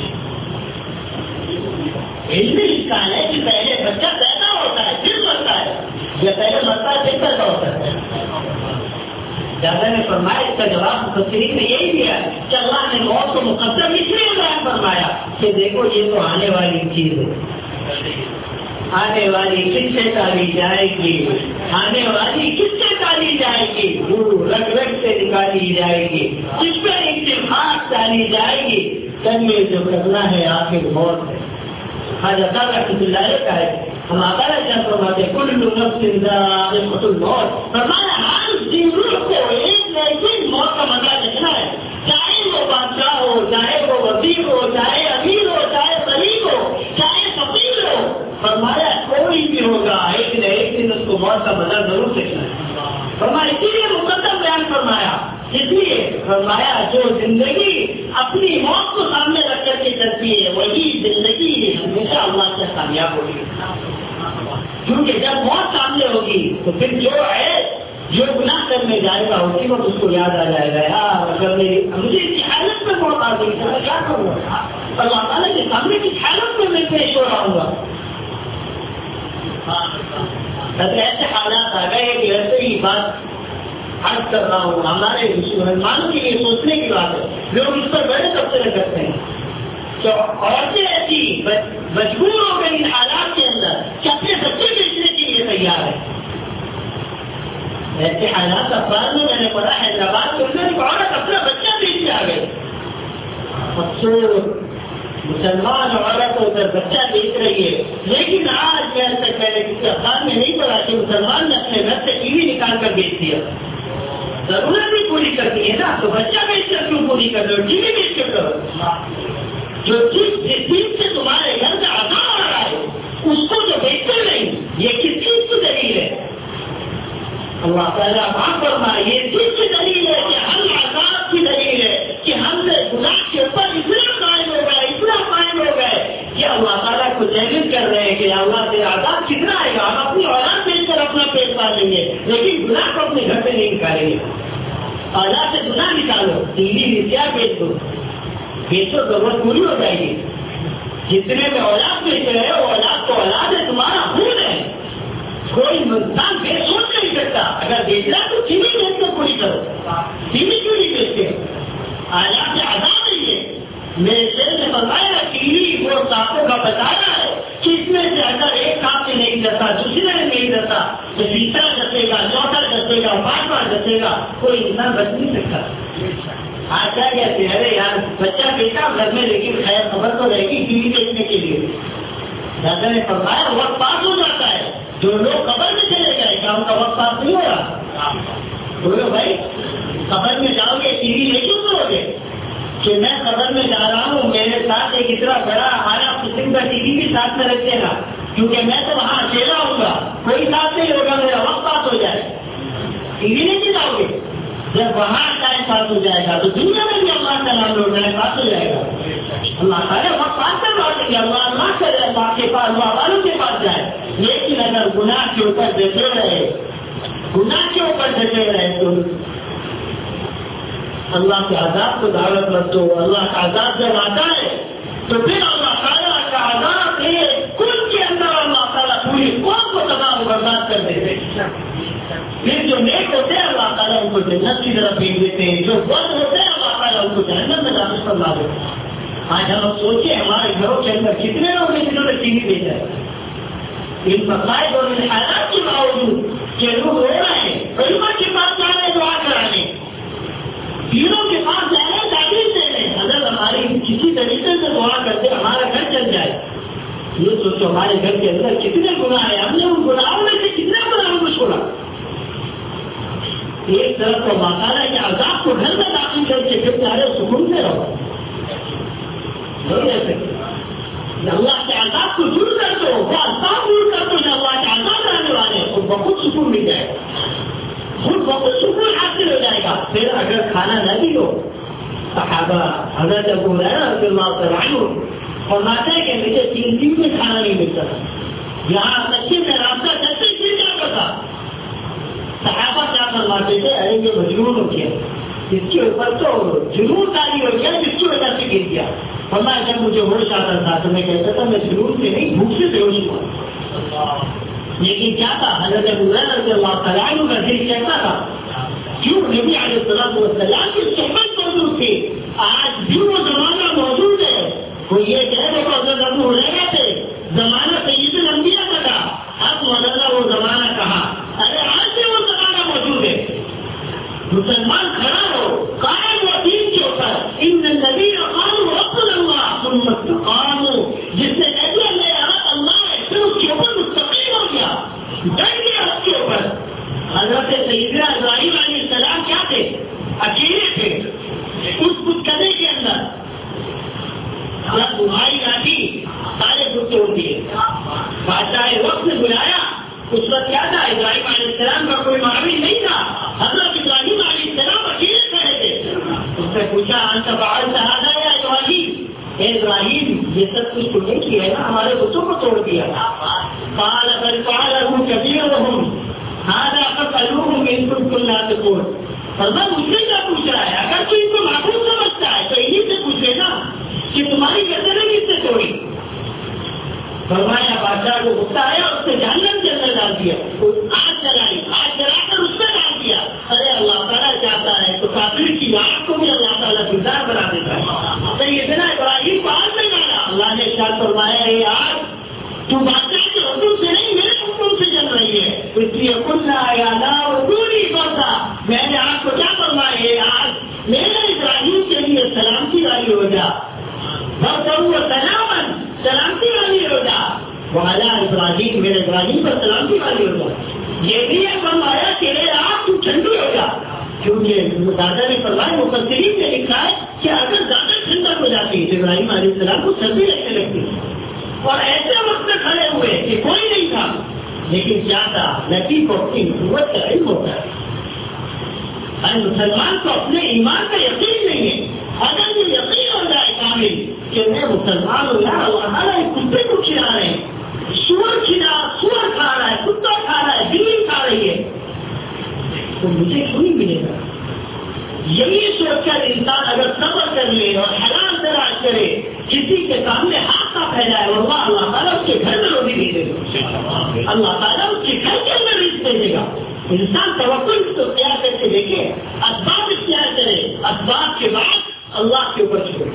علمی اس کا ہے کہ پہلے بچہ پیدا ہوتا ہے پھر مرتا ہے، یا پہلے مرتا ہے پھر پیدا ہوتا ہے. زیادہ نے فرمایا اس کا جواب مفسرین نے یہی دیا کہ اللہ نے موت کو مقدر اس لیے بیان فرمایا کہ دیکھو یہ تو آنے والی چیز ہے، آنے والی کس سے ڈالی جائے گی، آنے والی کس سے ڈالی جائے گی، رگ رگ سے نکالی جائے گی، کس پہ اتفاق ڈالی جائے گی. تب یہ جو کرنا ہے آخر موت ہے. حضرت رحمۃ اللہ کا ہے ہم آتا ہے کیا فرماتے کل نفس ذائقۃ الموت. فرمایا ہر ضرور کو ایک نہ ایک موت کا مزہ دیکھنا ہے، چاہے وہ بادشاہ ہو، چاہے وہ وزیر ہو، چاہے امیر ہو، چاہے غریب ہو، چاہے فقیر ہو. فرمایا کوئی بھی ہوگا ایک نہ ایک دن اس کو موت کا مزہ ضرور دیکھنا ہے. فرمایا اسی لیے مقدم بیان فرمایا، اس لیے فرمایا جو زندگی اپنی موت کو سامنے رکھ کر کے چلتی ہے وہی زندگی ہمیشہ اللہ سے کامیاب ہوگی. کیونکہ جب موت سامنے ہوگی تو پھر جو ہے جو گناہ کرنے جائے گا اسی وقت اس کو یاد آ جائے گا یار اگر میری مجھے اس حالت میں موت آ گئی تو میں کیا کروں گا، اللہ تعالیٰ کے سامنے کس حالت میں میں پیش ہو رہا ہوں گا. ایسے حالات آ گئے کہ ایسے ہی بات عرض کر رہا ہوں، ہمارے مسلمانوں کے لیے سوچنے کی بات ہے. لوگ اس پر بڑے تبصرے کرتے ہیں تو عورتیں ایسی مجبور ہو گئی ان حالات کے اندر کہ اپنے بچے بیچنے کے لیے تیار ہے. ایسے حالات افراد میں میں نے پڑھا حیدرآباد کے اندر ایک عورت اپنا بچہ بیچنے آ گئی. افسوس مسلمان عورت ادھر بچہ بیچ رہی ہے، لیکن آج میں ایسا پہلے کسی افراد میں نہیں پڑھا کہ مسلمان نے اپنے گھر سے ٹی وی نکال کر بیچ دیا. ضرورت بھی پوری کرتی ہے نا تو بچہ بیچ کر کیوں پوری کر دو، ٹی وی بیچ کر کرو. جو چیز جس چیز سے تمہارے گھر کا عذاب آ رہا ہے اس کو جو بیچتے نہیں یہ کس چیز کی دلیل ہے؟ اللہ تعالیٰ معاف فرمائے یہ چیز کی دلیل ہے کہ ہم عذاب کی دلیل ہے کہ ہم نے گناہ کے اوپر اتنا قائم ہو گئے اتنا قائم ہو گئے کہ اللہ تعالیٰ کو چیلنج کر رہے ہیں کہ اللہ تیرا عذاب کتنا آئے گا. ہم اپنی اولاد بیچ کر اپنا پیٹ پال لیں گے لیکن گناہ کو اپنے گھر سے نہیں نکالیں گے. اولاد سے گناہ نکالو، ٹی وی ریچیا بیچ دو، بیچو ضرورت پوری ہو جائے گی. جتنے میں اولاد بیچ رہے ہو اولاد تو اولاد ہے، تمہارا خون ہے. کوئی انسان بے سوچ نہیں سکتا اگر بیچنا تو ٹی وی بیچ کر پوری کرو. ٹی وی کیوں نہیں بیچتے؟ اولاد سے عذاب نہیں ہے. میرے شیر نے بتایا ٹی وی وہ سانپوں کا بتایا ہے کہ اس میں سے اگر ایک سانپ سے نہیں ڈرتا دوسرے میں نہیں ڈرتا تو تیسرا ڈسے گا، چوتھا ڈسے گا، پانچ بار ڈسے گا، کوئی انسان بچ نہیں سکتا. آج کیا کہتے ہیں ارے یار بچہ بیٹا گھر میں لیکن خیر خبر تو رہے گی ٹی وی دیکھنے کے لیے. دادا نے فرمایا وقت پاس ہو جاتا ہے. جو لوگ قبر میں چلے گئے کیا ان کا وقت پاس نہیں ہو رہا؟ بولو بھائی قبر میں جاؤ گے ٹی وی لے کیوں کرو گے کہ میں قبر میں جا رہا ہوں میرے ساتھ ایک اتنا بڑا ہمارا قسم کا ٹی وی بھی ساتھ میں رکھے گا کیونکہ میں تو وہاں اکیلا ہوں گا، کوئی ساتھ نہیں ہوگا، میرا وقت پاس ہو جائے. ٹی وی نہیں جاؤ گے جب وہاں ٹائم پاس ہو جائے گا تو دنیا میں بھی اللہ کا نام لوگ ٹائم پاس ہو جائے گا. اللہ تعالیٰ وقت پاس کر لوٹیں گے، اللہ اللہ کرے اللہ کے پاس اللہ والوں کے پاس جائے. لیکن اگر گناہ کے اوپر ڈٹے رہے گناہ کے اوپر ڈٹے رہے تو اللہ کے عذاب کو دعوت مت دو. اللہ کا عذاب جب آتا ہے تو پھر اللہ تعالیٰ کا عذاب ایک کل کے اندر اللہ تعالیٰ پوری قوم کو تباہ و برباد کر دیتے ہیں. پھر جو نیک ہوتے ہیں اللہ تعالیٰ ان کو جنت کی طرف بھیج دیتے ہیں, جو بد ہوتے ہیں اللہ تعالیٰ ان کو جہنم میں داخل فرما دیتے ہیں. آج ہم سوچیں ہمارے گھروں کے اندر کتنے لوگ ہیں جنہوں نے ٹی وی بھیجا ہے. ان مسائل اور ان حالات کے باوجود کہ لوگ رو رہے ہیں, علماء کے پاس جا رہے دعا کرانے, پیروں کے پاس جا رہے تعلیم دے رہے. اگر ہماری کسی طریقے سے دعا کرتے ہمارا گھر چل جائے, یہ سوچو ہمارے گھر کے اندر کتنے گناہ ہیں, ہم نے ان گناہوں میں سے کتنے گناہوں کو چھوڑا. ایک طرف تو ماتا کے عذاب کو گھر میں داخل کر کے پھر چاہے سکون سے رہو. نہیں رہ سکتے. اللہ کے عذاب کو دور کر دو, وہ عذاب دور کر دو جو اللہ کے عذاب آنے والے ہیں, خود بخود سکون مل جائے گا, خود بخود سکون حاصل ہو جائے گا. پھر اگر کھانا نہ بھی ہو, صحابہ حضرت ابو ہریرہ رضی اللہ تعالیٰ عنہ فرماتے ہیں کہ مجھے تین دن میں کھانا نہیں ملتا تھا, یہاں کچے میں راستہ چلتے گر جاتا تھا. صحابہ کیا فرماتے تھے, ارے یہ مجنون ہو گیا, اس کے اوپر تو جنون تاری ہو گیا جس کی وجہ سے گر گیا. فرمایا جب مجھے ہوش آتا تھا تو میں کہتا تھا میں جنون سے نہیں بھوک سے بے ہوش ہوا. لیکن کیا تھا, حضرت ابو ہریرہ رضی اللہ تعالیٰ عنہ کا دل کہتا تھا کیوں نبی علیہ الصلوۃ والسلام کی صحبت موجود تھی. آج بھی وہ زمانہ موجود ہے. وہ یہ کہہ رہے کہ حضرت ابو ہریرہ تھے, زمانہ سید الانبیاء کا تھا. اب مولانا وہ زمانہ کہاں, ارے آج سے وہ زمانہ موجود ہے. مسلمان کھڑا ہو, قائم و دین کے اوپر. ان الذین قالوا ربنا اللہ ثم استقاموا, جس نے کہہ دیا میرا رب اللہ ہے پھر اس کے اوپر مستقیم ہو گیا, ڈٹ گیا اس کے اوپر. حضرت سیدنا ابراہیم علیہ السلام کیا تھے, اکیلے تھے اس بتکدے کے اندر. جب تمہاری آتی سارے بت توڑ دیے, بادشاہ وقت نے بلایا. اس وقت کیا تھا, ابراہیم علیہ السلام کا کوئی معامل نہیں تھا. حضرت ابراہیم علیہ السلام اکیلے کھڑے تھے. اس نے پوچھا انت فعلت هذا یا ابراہیم, اے ابراہیم یہ سب کچھ تم نے کیا ہے نا, ہمارے بتوں کو توڑ دیا. قال بل فعله كبيرهم هذا فاسألوهم إن كنتم لا تقول. فرمایا مجھ سے کیا پوچھ رہا ہے, اگر تو ان کو معقول سمجھتا ہے تو انہیں سے پوچھے نا کہ تمہاری گردنیں کس سے توڑی. فرمایا بادشاہ کو غصہ آیا, اس نے جہنم کے اندر ڈال دیا, آگ جلائی, آگ جلا کر اس میں ڈال دیا. ارے اللہ تعالیٰ چاہتا ہے تو کافر کی آگ کو بھی اللہ تعالیٰ گزار بنا دیتا ہے. تو یہ اتنا ابراہیم کو آگ میں ڈالا. اللہ نے ارشاد فرمایا ہے آگ تو بادشاہ کے حکم سے نہیں میرے حکم سے جل رہی ہے. اس لیے کلنا یا نار دونی برسا, میں نے آگ کو کیا فرمایا ہے, آگ میرے ابراہیم کے لیے سلامتی والی ہو جا, سلامن سلامتی والی ہو جا. وعلیٰ ابراہیم میرے ابراہیم پر سلامتی والی ہو جا. یہ بھی ایک فرمایا کہ آپ تو ٹھنڈی ہو جا, کیونکہ دادا نے فرمایا مفسرین نے لکھا ہے کہ اگر زیادہ ٹھنڈک ہو جاتی ہے ابراہیم علیہ السلام کو سردی لگنے لگتی ہے. اور ایسے وقت میں کھڑے ہوئے کہ کوئی نہیں تھا, لیکن کیا تھا, لطیف اپنی قوت کا علم ہوتا ہے. مسلمان کو اپنے ایمان کا یقین نہیں ہے. اگر یہ یقین ہو جائے کامل کہ میں مسلمان ہوں, یار اللہ تعالیٰ کتے کو کھلا رہے ہیں, سور کھلا سور کھا رہا ہے, کتا کھا رہا ہے, بلی کھا رہی ہے, تو مجھے کیوں نہیں ملے گا. یہی سوچ کر انسان اگر صبر کر لے اور حلال تلاش کرے, کسی کے سامنے ہاتھ نہ پھیلائے, واللہ اللہ تعالیٰ اس کے گھر میں روٹی دے دے گا, اللہ تعالیٰ اس کے گھر کے اندر رزق دے دے گا. انسان توکل کو اختیار کر کے دیکھے, اسباب اختیار کرے, اسباب کے بعد اللہ کے اوپر چھوڑے.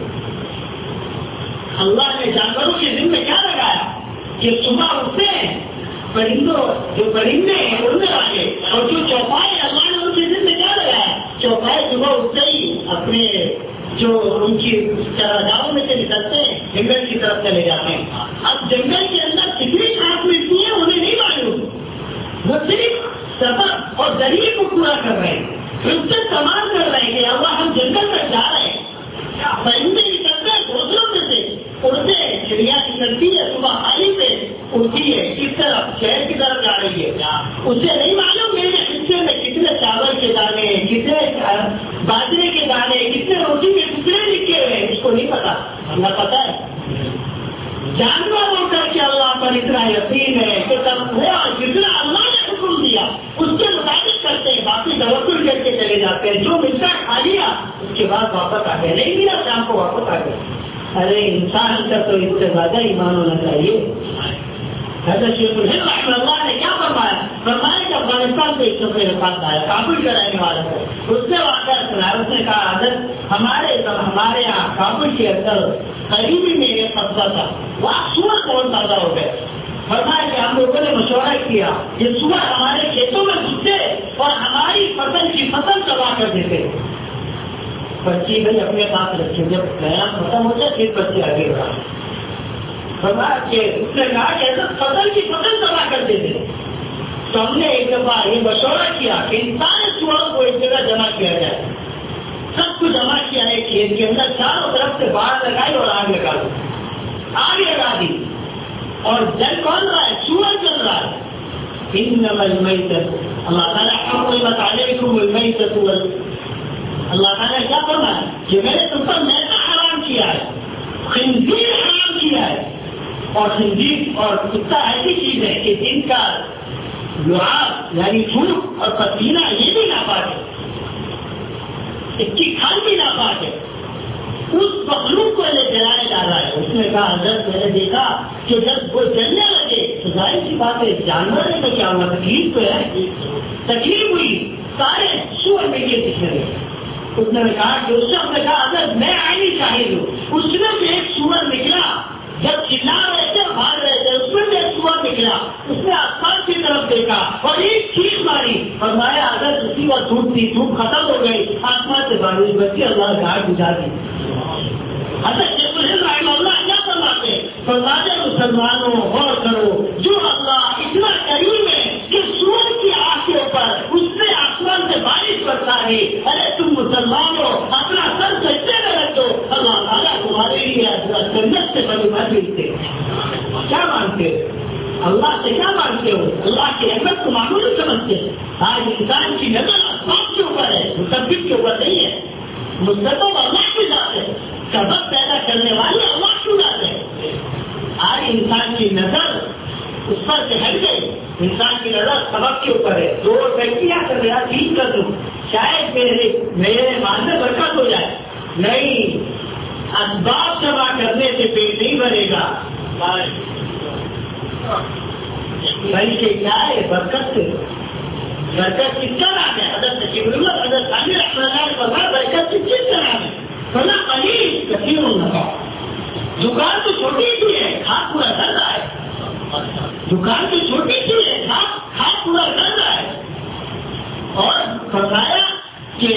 اللہ نے جانوروں کے دل میں کیا لگایا کہ صبح اٹھتے ہیں پرندوں, جو پرندے ہیں اڑنے والے, اور جو چوپائے اللہ نے ان کے دل میں کیا لگایا, چوپائے صبح اٹھتے ہی اپنے جو ان کی چراگاہوں میں سے نکلتے ہیں جنگل کی طرف چلے جاتے ہیں. اب جنگل کے اندر کتنی گھاس ملتی ہے انہیں نہیں معلوم, وہ صرف سفر اور ذریعے کو پورا کر رہے ہیں, ان سے سامان کر رہے ہیں کہ اللہ ہم جنگل میں جا رہے ہیں. پرندے نکلتے ہیں گھونسلوں میں سے, اڑتے ہیں, چڑیا نکلتی ہے صبح خالی سے اڑتی ہے کس طرف, شہر کی طرف جا رہی ہے. اسے نہیں معلوم میرے حصے میں کتنے چاول کے دانے, کتنے باجرے کے دانے, کتنے روٹی کے ٹکڑے لکھے ہوئے ہیں, اس کو نہیں پتا. اللہ پتا ہے. جانور ہو کر کے اللہ پر اتنا یقین ہے کہ تب وہ جتنا اللہ نے حکم دیا اس کے مطابق کرتے ہیں, باقی توکل کر کے چلے چلے جاتے ہیں، جو ملتا ہے کھا لیا اس کے بعد واپس آ گئے، نہیں ملا شام کو واپس آ گئے۔ ارے انسان کا تو اس سے زیادہ ایمان ہونا چاہیے۔ حضرت شیخ الہند رحمہ اللہ نے کیا فرمایا؟ فرمایا کہ افغانستان سے ایک شخص میرے پاس آیا، کابل کا رہنے والا تھا، اس نے واقعہ سنایا، اس نے کہا حضرت ہمارے ہمارے یہاں کابل کے اندر قریبی میں ایک قصبہ تھا، وہاں سور بہت زیادہ ہو گئے۔ فرمایا کہ ہم لوگوں نے مشورہ کیا کہ سور ہمارے کھیتوں میں گھستے اور ہماری فصل کی فصل تباہ کر دیتے۔ بچی بھائی اپنے پاس رکھے، جب قیام ختم ہو جائے پھر بچے آگے بڑھا۔ فرمایا کہ اس نے کہا کہ ایسا فصل کی فصل تباہ کر دیتے۔ تو ہم نے ایک دفعہ یہ مشورہ کیا کہ ان سارے سوروں کو ایک جگہ جمع کیا جائے، سب کو جمع کیا ہے کھیت کے اندر، چاروں طرف سے باہر لگائی اور آگ لگا دی، آگ لگا دی، اور جل کون رہا ہے؟ سور چل رہا ہے۔ انما المیتۃ، اللہ تعالیٰ حرمت علیکم المیتۃ، اللہ تعالیٰ نے کیا فرمایا کہ میں نے تم پر میتہ حرام کیا ہے، خنزیر حرام کیا ہے، اور خنزیر اور کتا ایسی چیز ہے کہ جن کا لعاب یعنی تھوک اور پسینہ یہ بھی ناپاک ہے، اس کی کھال بھی ناپاک ہے، اس مخلوق کو یہ جلایا جا رہا ہے۔ اس نے کہا حضرت میں نے دیکھا کہ جب وہ جلنے لگے تو ظاہر سی بات ہے جانور ہے تو کیا ہوا، تکلیف تو ہے، تکلیف ہوئی، سارے سور میں کے دکھنے لگے۔ اس نے کہا کہ اس شخص نے کہا حضرت میں آئینی شاہد ہوں، اس میں سے ایک سور نکلا، جب چلا رہے تھے بھاگ رہے تھے اس میں سے ایک سور نکلا، اس نے آسمان کی طرف دیکھا اور ایک چیخ ماری، فرمایا اگر اسی وقت دھوپ تھی، دھوپ ختم ہو گئی، آسمان سے بارش بچی، اللہ نے آگ بجھا دی۔ حضرت شیخ الہند رحمہ اللہ کیا فرماتے؟ فرماتے مسلمانوں غور کرو، جو اللہ اتنا کریم ہے کہ سورج کی آنکھ کے اوپر اس نے آسمان سے بارش برسا ہے، ارے تم مسلمانوں اپنا سر سجدے میں رکھ دو، اللہ تعالیٰ تمہارے لیے جنت سے بڑی بات ملتے۔ کیا مانتے ہو؟ اللہ سے کیا مانتے ہو؟ اللہ کی رحمت کو معمولی سمجھتے ہیں۔ آج انسان کی نظر اسباب کے اوپر ہے، مسبب کے اوپر نہیں ہے، مسبب اللہ کی ذات ہے، سبب پیدا کرنے والے اللہ کی ذات ہے۔ آج انسان کی نظر اس پر سے ہٹ گئی، انسان کی نظر سبب کے اوپر ہے، دو ویکتیاں کر رہا ٹھیک کر دوں شاید میرے میرے مان میں برکت ہو جائے، نہیں، اسباب جمع کرنے سے پیٹ نہیں بھرے گا، بلکہ کیا ہے برکت سے، برکت کس کا نام ہے؟ حضرت شیخ الہند حضرت ثانی رحمہ اللہ نے فرمایا برکت کس کا نام ہے؟ فلا قلیل کثیر النفع، دکان تو چھوٹی سی ہے ہاتھ پورا کر رہا ہے، دکان تو چھوٹی سی ہے ہاتھ ہاتھ پورا کر رہا ہے، اور فرمایا کہ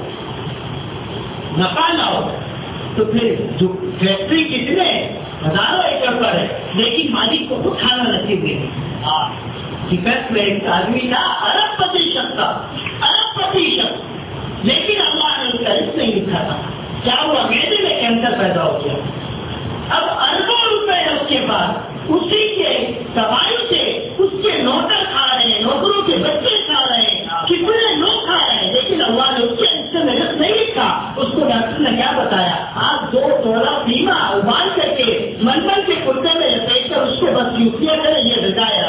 نفع نہ ہو تو پھر فیکٹری کتنے ہزاروں ایکڑ پر ہے لیکن مالک کو خود کھانا نصیب نہیں۔ ٹکٹ میں ایک آدمی تھا ارب پتی شخص تھا، ارب پتی شخص، لیکن اللہ نے اس کا رزق نہیں لکھا تھا، کیا ہوا میدے میں کینسر پیدا ہو گیا، اب اربوں روپے اس کے پاس، اسی کے دوائی سے اس کے نوکر کھا رہے ہیں، نوکروں کے بچے کھا رہے ہیں، کتنے لوگ کھا رہے ہیں، لیکن اللہ نے اس کے حصے میں رزق نہیں لکھا۔ اس کو ڈاکٹر نے کیا بتایا؟ آپ دو تولا پیما ابال کر کے منڈل کے کرتے میں لپیٹ کر اس کو بس یوکیا کریں، یہ بتایا۔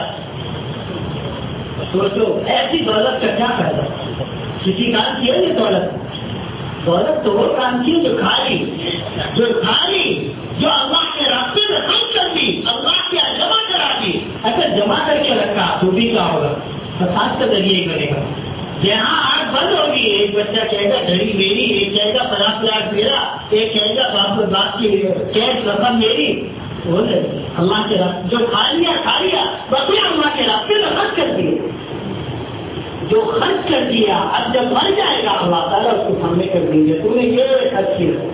سوچو ایسی دولت کا کیا فائدہ، کسی کام کیا یہ دولت، دولت تو وہ کام کی جو کھا لی، جو کھا لی، جو اللہ کے راستے میں خرچ کر دی، اللہ کیا جمع کرا دی، اگر جمع کر کے رکھا تو بھی کیا ہوگا؟ فساد کا ذریعہ ہی بنے گا۔ جہاں آنکھ بند ہوگی ایک بچہ کہے گا گھڑی میری، ایک کہے گا پچاس لاکھ میرا، ایک کہے گا باپ باپ کی کیش رقم میری، اللہ کے راستے جو کھا لیا کھا لیا، بقیہ اللہ کے راستے میں خرچ کر دیے، جو خرچ کر دیا اب جب مر جائے گا اللہ تعالیٰ اس کو سامنے کر دیں گے تو نے یہ خرچ کیا۔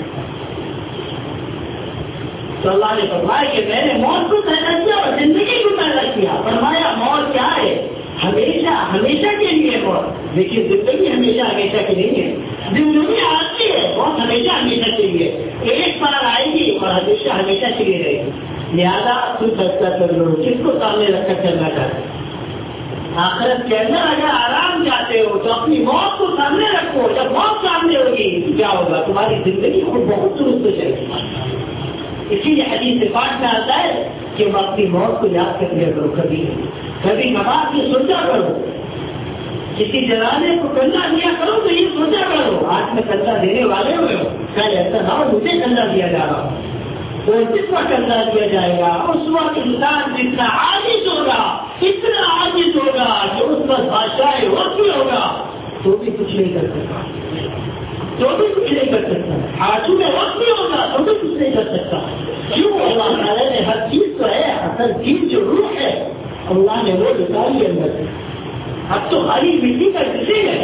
تو اللہ نے فرمایا کہ میں نے موت کو پیدا کیا اور زندگی کو پیدا کیا، فرمایا موت کیا ہے؟ ہمیشہ ہمیشہ کے لیے موت، لیکن زندگی ہمیشہ ہمیشہ کے لیے ہے، زندگی آتی ہے موت ہمیشہ ہمیشہ کے لیے، ایک بار آئے گی اور ہمیشہ ہمیشہ کے لیے رہے گی، لہٰذا تم فیصلہ کر لو کس کو سامنے رکھ کر چلنا چاہتے۔ آخرت کے اندر اگر آرام چاہتے ہو تو اپنی موت کو سامنے رکھو، جب موت سامنے ہوگی تو کیا ہوگا؟ تمہاری زندگی خود بہت درست ہو جائے گی۔ اسی لیے حدیث پاک میں آتا ہے کہ وہ اپنی موت کو یاد کر لیا کرو، کبھی کبھی نماز میں سوچا کرو، کسی جنازے کو کرنا لیا کرو تو یہ سوچا کندا دینے والے ہوئے ہو، کل ایسا نہ ہو مجھے کندا دیا جا رہا ہو، تو جس وقت کندا دیا جائے گا اس وقت انسان جتنا عاجز ہوگا اتنا عاجز ہوگا کہ اس پر بادشاہ وقت بھی ہوگا تو بھی کچھ نہیں کر سکتا، تو بھی کچھ نہیں کر سکتا، آنسو میں وقت بھی ہوگا تو بھی کچھ نہیں کر سکتا۔ کیوں؟ اللہ تعالیٰ نے ہر چیز تو ہے، اصل چیز جو روح ہے اللہ نے وہ نکالی اندر سے، اب تو خالی مٹی کا کسی ہے۔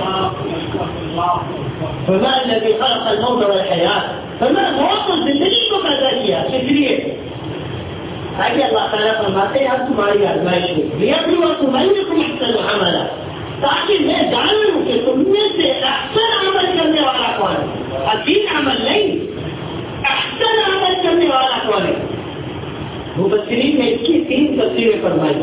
فما الذي خلق الموت والحیات، فما موت اور زندگی کو پیدا کیا اس لیے تاکہ اللہ تعالیٰ فرماتے ہیں تمہاری آزمائش میں لیبلوکم ایکم احسن عملا، تاکہ میں جان لوں کہ تم میں سے احسن عمل کرنے والا کون ہے، عظیم عمل نہیں، احسن عمل کرنے والا کون ہے۔ مفسرین نے اس کی تین تفسیریں فرمائی،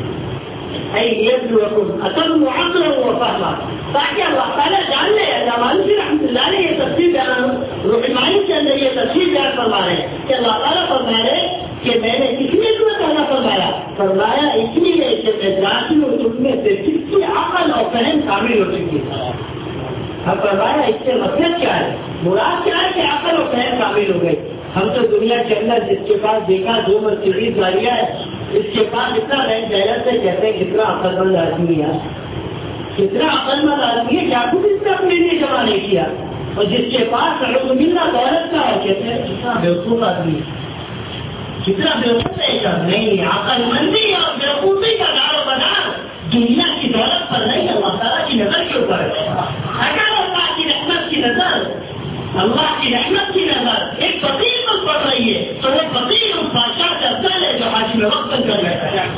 تاکہ اللہ تعالیٰ جان لے۔ علامہ رحمۃ اللہ نے یہ تفسیر رحمانی کے اندر یہ تفسیر بیان فرما رہے ہیں کہ اللہ تعالیٰ فرما رہے کہ میں نے اس لیے تمہیں پہلا فرمایا فرمایا اس لیے کہ میں جانتی ہوں تم میں سے کس کی عقل اور فہم کامل ہو چکی ہے۔ اب فرمایا اس سے مطلب کیا ہے، مراد کیا ہے کہ عقل اور فہم کامل ہو گئی۔ ہم تو دنیا کے اندر جس کے پاس دیکھا دو مرسیڈیز گاڑیاں ہے، اس کے پاس اتنا رینج جہلت ہے، کہتے ہیں کتنا عقل مند آدمی ہے، کتنا عقل مند آدمی ہے، کیا کچھ اس نے اپنے لیے جمع نہیں کیا۔ اور جس کے پاس ملنا دولت کا ہے، کہتے ہیں کتنا بیوقوف آدمی، کتنا بیوقوف ہے۔ نہیں، عقل مندی اور بیوقوفی کا دار و مدار دنیا کی دولت پر نہیں، اللہ تعالیٰ کی نظر کے اوپر ہے۔ اگر اللہ کی رحمت کی نظر اللہ کی رحمت کی نظر ایک فقیر پر پڑ رہی ہے تو وہ فقیر اس بادشاہ کا افضل ہے جو حاجی میں وقت کر رہتا ہے،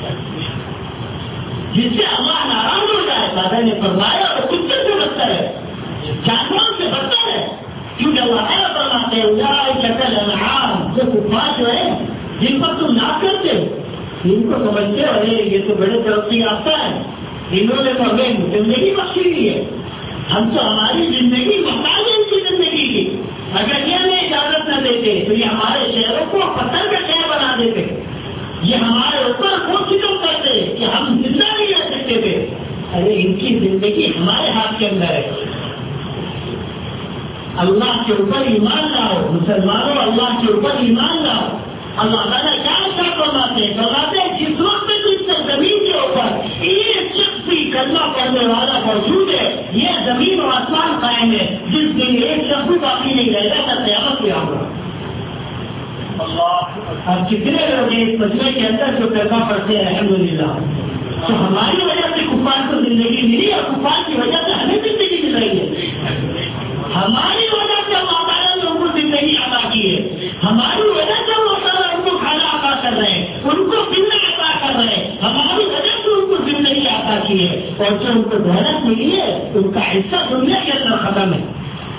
جس سے اللہ ناراض ہو جائے۔ دادا نے فرمایا وہ کتے سے بدتر ہے، جانوروں سے بدتر ہے، کیونکہ اللہ تعالیٰ فرماتے ہیں اولئک کالانعام، جو کفار جو ہے جن پر تم ناز کرتے ہو، ان کو سمجھتے ہو یہ تو بڑے ترقی یافتہ ہے، انہوں نے تو ہمیں زندگی بخشی ہوئی ہے، ہم تو ہماری زندگی محتاج ہے ان کی زندگی کی، اگر یہ ہمیں اجازت نہ دیتے تو یہ ہمارے شہروں کو پتھر کا شہر بنا دیتے، یہ ہمارے اوپر خوش کرتے کہ ہم زندہ نہیں رہ سکتے تھے۔ ارے ان کی زندگی ہمارے ہاتھ کے اندر ہے۔ اللہ کے اوپر ایمان لاؤ مسلمانوں، اللہ کے اوپر ایمان لاؤ۔ اللہ تعالیٰ کیا اچھا فرماتے ہیں، فرماتے ہیں جس وقت اس زمین کے اوپر ایک شخص بھی کلمہ پڑھنے والا موجود ہے، یہ زمین اور آسمان قائم ہے، جس دن ایک شخص بھی باقی نہیں رہے گا تو قیامت کیا ہوگا۔ اب کتنے لوگ ہیں اس مجمع کے اندر جو کلمہ پڑھتے ہیں الحمدللہ، تو ہماری وجہ سے کفار کو زندگی ملی اور کفار کی وجہ سے ہمیں زندگی مل رہی ہے، ہماری وجہ سے اللہ تعالیٰ نے ان کو زندگی عطا کی ہے، ہماری وجہ سے اللہ تعالیٰ ان کو کھانا عطا کر رہے ہیں، ان کو پینا عطا کر رہے ہیں، ہماری وجہ سے ان کو زندگی عطا کی ہے، اور جو ان کو دولت ملی ہے ان کا حصہ دنیا کے اندر ختم ہے۔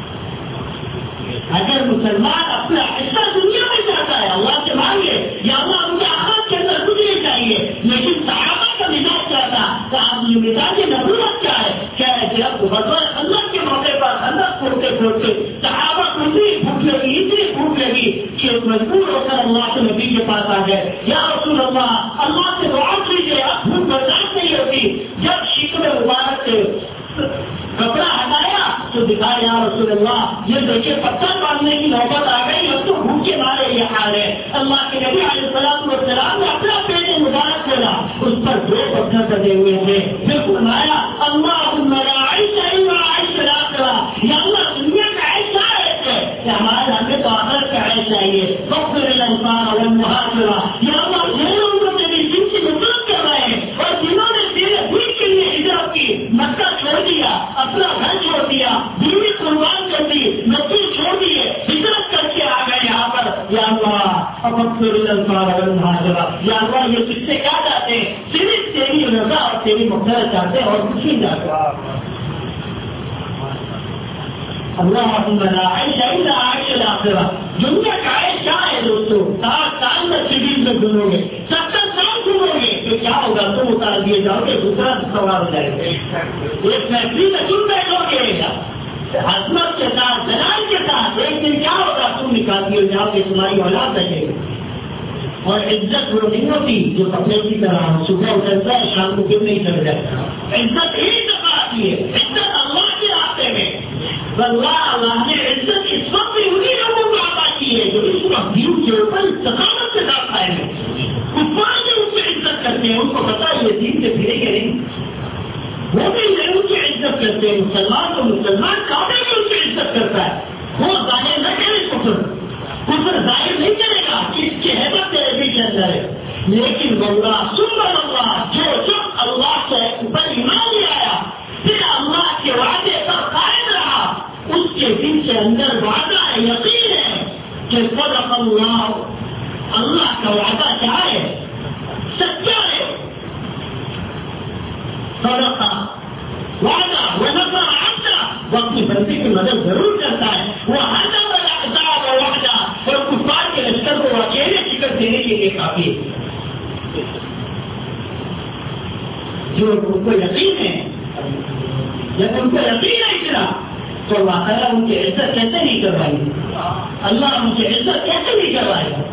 اگر مسلمان اپنا حصہ دنیا میں چاہتا ہے اللہ سے مانگے یا اللہ ان کے آخرت کے اندر کچھ نہیں چاہیے، لیکن صحابہ کا مزاج کیا تھا، مزاج نبوت کیا ہے، کیا ہے جب غزوہ اللہ کے موقع پر خندق پھوڑتے پھوڑتے صحابہ کو اتنی بھوک لگی اتنی بھوک لگی کہ مجبور ہو کر اللہ کے نبی کے پاس آ گئے، یا رسول اللہ اللہ سے دعا کیجیے، اب بھوک برداشت نہیں ہوتی۔ جب شکم مبارک سے کپڑا ہٹایا تو دکھایا یا رسول اللہ یہ دیکھیے پتھر باندھنے کی نوبت آ گئی، اب تو بھوکے مارے یہ حال ہے۔ اللہ کے نبی علیہ السلام والسلام نے اپنا پیٹ مبارک کھولا، اس پر دو پتھر لگے ہوئے تھے، پھر فرمایا اللہم لا عیش الا عیش الاخرہ، یا اللہ دنیا کا عیش عیش ہے کہ ہمارے ہمیں تو آخرت کا عیش چاہیے، فاغفر للانصار والمہاجرہ، یا اللہ جو لوگ تیری دین کی نصرت کر رہے ہیں اور جنہوں نے تیرے دین کے لیے ہجرت کی، مکہ چھوڑ دیا، اپنا گھر چھوڑ دیا، بیوی قربان کر دی، نسل چھوڑ دیے، ہجرت کر کے آ گئے یہاں پر، یا اللہ فاغفر للانصار والمہاجرہ، یا اللہ یہ کس سے کیا چاہتے ہیں، صرف تیری رضا اور تیری مغفرت چاہتے ہیں اور کچھ نہیں چاہتے۔ اللہم لا عیش الا عیش الاخرہ، دنیا کا عیش کیا ہے دوستو؟ سات سال میں سیریز میں گھومو گے، ستر سال گھومو گے تو کیا ہوگا؟ تم اتار دیے جاؤ گے، دوسرا سوال ہو جائے گا، ایک فیکٹری میں تم بیٹھو گے حسمت کے ساتھ جلال کے ساتھ، ایک دن کیا ہوگا؟ تم نکال دیے جاؤ گے، تمہاری اولاد رہے گی۔ اور عزت وہ نہیں ہوتی جو کپڑے کی طرح صبح اترتا ہے شام کو پھر نہیں چل جاتا، عزت ایک دفعہ آتی ہے، عزت اللہ کے راستے میں، اللہ دین کے اوپر استقامت سے ساتھ آئے ہیں. کفار جو ان کی عزت کرتے ہیں ان کو پتا ہے یہ دین سے پھرے گے نہیں. وہ بھی ان کی عزت کرتے ہیں. مسلمان تو مسلمان کعبے میں ان کی عزت کرتا ہے. وہ ظاہر نہ کرے کفر کفر ظاہر نہیں کرے گا کہ اس کی حیبت تیرے کے اندر ہے. لیکن اللہ سن اللہ جو جب اللہ کے اوپر ایمان لے آیا پھر اللہ کے وعدے پر قائم رہا اس کے دل کے اندر وعدہ ہے, یقین ہے کہ صدق اللہ, اللہ کا وعدہ کیا ہے, سچا ہے. صدق وعدہ ونصر عبدہ, وہ اپنی بندے کی مدد ضرور کرتا ہے. وہ ہزم الاحزاب وحدہ, اور کفار کے لشکر کو اکیلے شکست دینے کے لیے کافی ہے. جو ان کو یقین ہے, جب ان کو یقین ہے اتنا تو اللہ تعالیٰ ان کی عزت کیسے نہیں کروائے گا, اللہ ان کی عزت کیسے نہیں کروائے گا.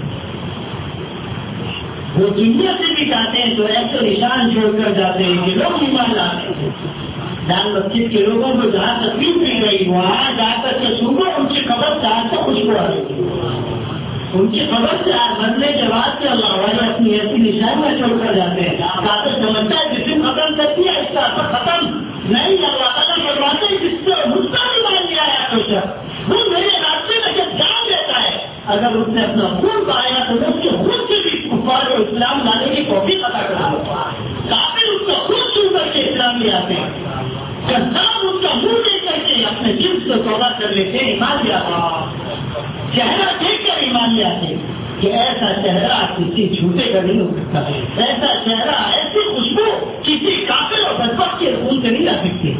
وہ دنیا سے بھی جاتے ہیں تو ایسے نشان چھوڑ کر جاتے ہیں کہ لوگ ایمان لاتے ہیں. جان مسجد کے لوگوں کو جہاں تکلیف نہیں رہی وہاں جا کر کے صبح ان کی خبر چار سے خوشبو آ رہی ہے. ان کی خبر سے مرنے کے بعد سے اللہ والے اپنی ایسی نشانیاں چھوڑ کر جاتے ہیں. کافی سمجھتا ہے جس دن ختم کرتی ہے اس کا اثر ختم نہیں. اللہ تعالیٰ کرواتے ہیں جس سے مجھ کا بھی مان لیا ہے تو شخص وہ میرے راستے میں جب جان دیتا ہے اگر اس نے اپنا خون پایا تو اس کے خون سے بھی کفار اور اسلام لانے کی توفیق عطا کرا. کافی اس کا خون چھو کر کے اسلام لے آتے ہیں. کذاب اس کا منہ دے کر کے اپنے جنس کو سودا کر لیتے ہیں, ایمان لے آتے ہیں. چہرہ دیکھ کر ایمان لے آتے کہ ایسا چہرہ کسی جھوٹے کا نہیں ہو سکتا. ایسا چہرہ ایسی خوشبو کسی کافر اور بدبخت کے خون سے نہیں لا سکتی.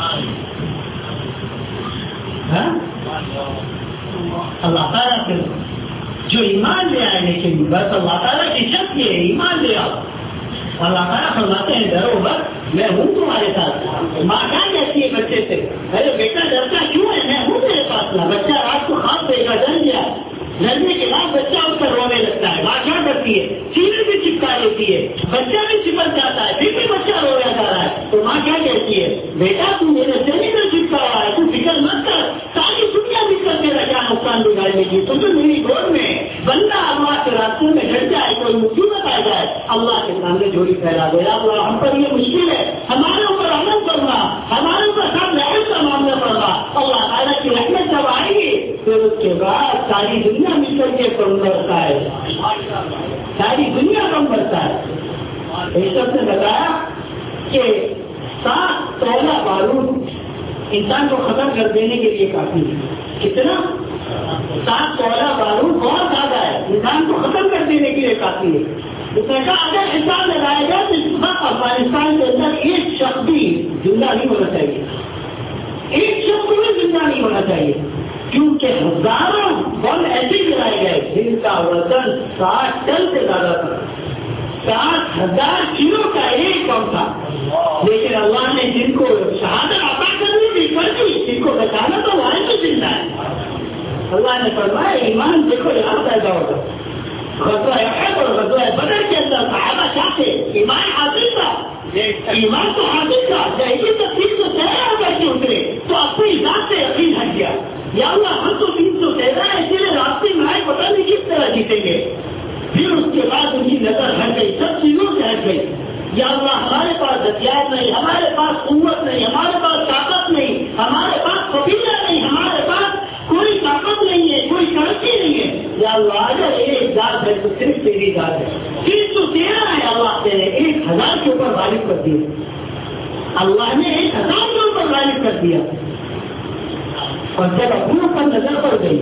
اللہ تعالیٰ کے جو ایمان لے آئے لیکن بس اللہ تعالیٰ کی شرط یہ ہے ایمان لے آؤ. اللہ تعالیٰ فرماتے ہیں ڈرو بس میں ہوں تمہارے ساتھ. ماں کیا کہتی ہے بچے سے, ارے بیٹا ڈرتا کیوں ہے, میں ہوں میرے پاس نا. بچہ رات کو خواب دے گا, ڈر گیا, ڈرنے کے بعد بچہ اس پر رونے لگتا ہے. ماں کیا کرتی ہے, سینے بھی چپکا لیتی ہے, بچہ بھی چپک جاتا ہے, پھر بھی بچہ رویا جا رہا ہے تو ماں کیا کہتی ہے, بیٹا تم میرے سینے میں چپکا رہا ہے, تو فکر مت کر, ساری دنیا مل کر میرا کیا نقصان بگاڑنے کی, تو میری گود میں بندہ اللہ کے راستے میں ڈر جائے, کوئی مصیبت آ جائے, اللہ کے سامنے جھولی پھیلا دے. اللہ ہم پر یہ مشکل ہے, ہمارے اوپر عمل کرنا, ہمارے اوپر سب رحمت کا معاملہ پڑنا. اللہ تعالیٰ کی رحمت جب آئے گی پھر اس کے بعد ساری دنیا مل کر کے کم برتا ہے, ساری دنیا کم برتا ہے. اس سب نے بتایا کہ سات تولہ بارود انسان کو ختم کر دینے کے لیے کافی ہے. کتنا؟ سات تولہ بارود بہت زیادہ ہے, انسان کو ختم کر دینے کے لیے کافی ہے. اس نے کہا اگر حساب لگایا جائے تو اس وقت افغانستان کے اندر ایک شخص بھی زندہ نہیں ہونا چاہیے, ایک شخص بھی زندہ نہیں ہونا چاہیے, کیونکہ ہزاروں بم ایسے گرائے گئے جن کا وزن ساٹھ ٹن سے زیادہ تھا. سات ہزار کلو کا ایک بم تھا, لیکن اللہ نے جن کو شہادت عطا کرنی تھی کر دی, جن کو بچانا تو وہاں سے زندہ ہے. اللہ نے فرمایا ایمان دیکھو یہاں پیدا ہوگا. غزوہ احد اور غزوہ بدر کے اندر صحابہ چاہتے ایمان حاصل تھا, ایمان تو حاصل تھا, جیسے تفصیل تو تیرہ ہو کر کے اترے تو اپنی ذات سے یقین ہٹ گیا, یا اللہ ہم تو تین سو تیرہ ہے اسی لیے راستے میں آئے پتہ نہیں کس طرح جیتیں گے. پھر اس کے بعد ان کی نظر ہٹ گئی, سب چیزوں سے ہٹ گئی. یا اللہ ہمارے پاس ہتھیار نہیں, ہمارے پاس قوت نہیں, ہمارے پاس طاقت نہیں, ہمارے پاس قبیلہ نہیں, ہمارے پاس کوئی طاقت نہیں ہے, کوئی ترقی نہیں ہے. یا اللہ اگر ایک ذات ہے تو صرف تیری ذات ہے. تین سو تیرہ ہے, اللہ نے ایک ہزار کے اوپر غالب کر دیا. اللہ نے ایک ہزار کے اوپر غالب کر دیا. اور جب اپنوں پر نظر پڑ گئی,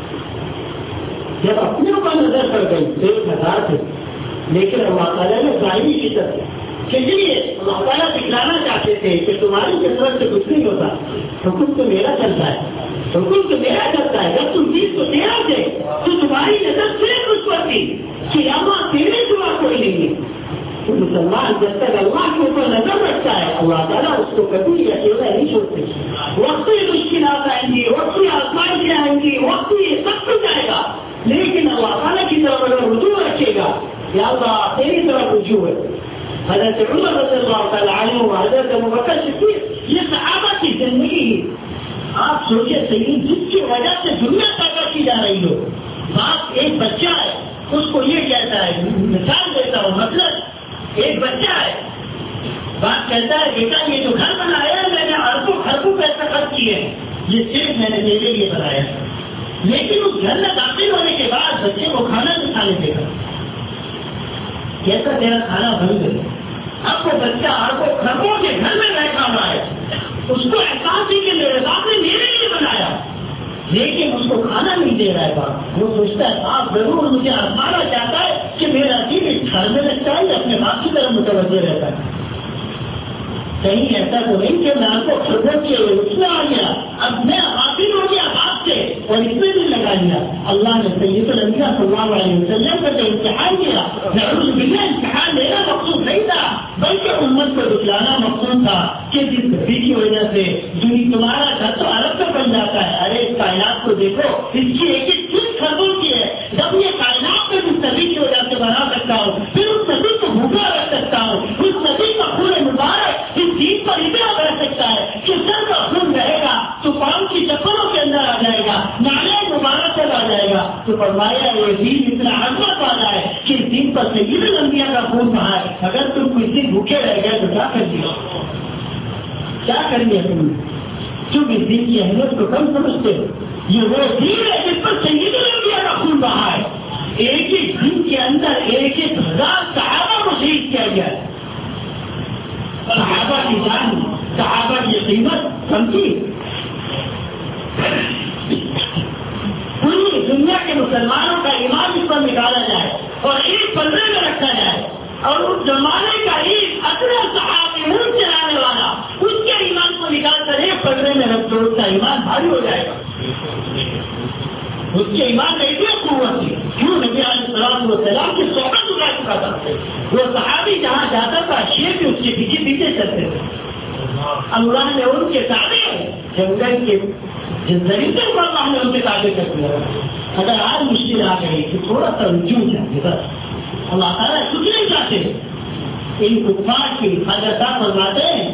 جب اپنوں پر نظر پڑ گئی تو ایک ہزار تھے, لیکن اللہ تعالیٰ نے ظاہری شکست کے لیے اللہ تعالیٰ دکھلانا چاہتے تھے کہ تمہاری کثرت سے کچھ نہیں ہوتا, حکم تو میرا چلتا ہے, حکم تو میرا چلتا ہے. جب تم تیس سو تیرہ تھے تو تمہاری نظر صرف اس پر تھی کہ اللہ تیرے سوا کوئی نہیں ہے. تو مسلمان جب تک اللہ کے اوپر نظر رکھتا ہے اللہ تعالیٰ اس کو کبھی اکیلا نہیں چھوڑتے. وقت ہی مشکلات آئیں گی, وقت ہی آسمائشیں آئیں گی, وقت ہی سب کچھ آئے گا, لیکن اللہ تعالیٰ کی طرف اگر رجوع رکھے گا یا اللہ تیری طرف رجوع ہے. حضرت عمر رضی اللہ تعالیٰ عنہ و حضرت ابوبکر صدیق یہ صحابہ کی زندگی, آپ سوچے صحیح جس کی وجہ سے دنیا پیدا کی جا رہی ہو, باپ ایک بچہ ہے اس کو یہ کہتا ہے، مثال دیتا ہوں، مطلب ایک بچہ ہے، باپ کہتا ہے بیٹا یہ جو گھر بنایا ہے میں نے اربوں خربوں پیسے خرچ کیے ہیں، یہ صرف میں نے تیرے لیے بنایا، لیکن اس گھر میں داخل ہونے کے بعد بچے کو کھانا نہیں کھانے دے گا، کیسا تیرا کھانا بن گیا؟ اب وہ بچہ اربوں خربوں کے گھر میں بیٹھا ہوا ہے، اس کو احساس ہی کہ میرے باپ نے میرے لیے بنایا، لیکن اس کو کھانا نہیں دے رہا ہے باپ۔ وہ سوچتا ہے باپ ضرور مجھے آزمانا چاہتا ہے کہ میرا دل اس گھر میں لگتا ہے، اپنے باپ کی طرف متوجہ رہتا ہے۔ کہیں ایسا تو نہیں کہ میں آپ کو خبر کیے ہوئے اس میں آ گیا، اب میں حاصل ہو گیا باپ سے اور اس میں بھی لگا لیا۔ اللہ نے سید الانبیاء صلی اللہ علیہ وسلم کا جو امتحان کیا، نعوذ باللہ امتحان لینا مقصود نہیں تھا، بلکہ امت کو دکھلانا مقصود تھا کہ جس نبی کی وجہ سے دنیا تمہارا گھر تو عرب میں بن جاتا ہے، ارے اس کائنات کو دیکھو، اس کی ایک ایک چیز خربوں کی ہے، جب یہ کائنات میں اس نبی کی وجہ سے بنا سکتا ہوں، پھر اس نبی کو بھوکا رکھ سکتا ہوں، اس نبی کا خون مبارک اس دین پر اتنا بڑھ سکتا ہے کہ سر کا خون رہے گا تو پاؤں کی چپلوں کے اندر آ جائے گا، نالے مبارک سے آ جائے گا، تو فرمایا یہ دین اتنا عظمت والا ہے کہ اس دین پر سید الانبیاء کا خون بہا ہے، اگر تم کچھ دن بھوکے رہ گئے تو کیا کر دیا، کیا کر لیا تم؟ تم اس دین کی اہمیت کو کم سمجھتے ہو؟ یہ وہ دین ہے جس پر سید الانبیاء کا خون بہا ہے، ایک ایک دن کے اندر ایک ایک ہزار صحابہ کو شہید کیا گیا ہے، صحابہ کی جان، صحابہ کی قیمت سمجھی؟ پوری دنیا کے مسلمانوں کا ایمان اس پر نکالا جائے اور ایک پلڑے میں رکھا جائے، اور اس زمانے کا ایک اصل صحابی منہ چلانے والا اس کے ایمان کو نکال کر ایک پلڑے میں رکھ دو، اس کا ایمان بھاری ہو جائے گا، اس کے ایمان میں اتنی قوت تھی، کیوں نبی علیہ السلام والسلام کی صحبت اٹھا چکا تھا، وہ صحابی جہاں جاتا تھا شیر بھی اس کے پیچھے پیچھے چلتے تھے، اللہ نے ان کے تابع جنگل کے ذریعے پر اللہ نے ان کے تابع کر دیا۔ اگر آج مشکل آ گئی تو تھوڑا سا رجوع چاہیے، بس اللہ تعالیٰ کچھ نہیں چاہتے، ان کفار کی حضرت فرماتے ہیں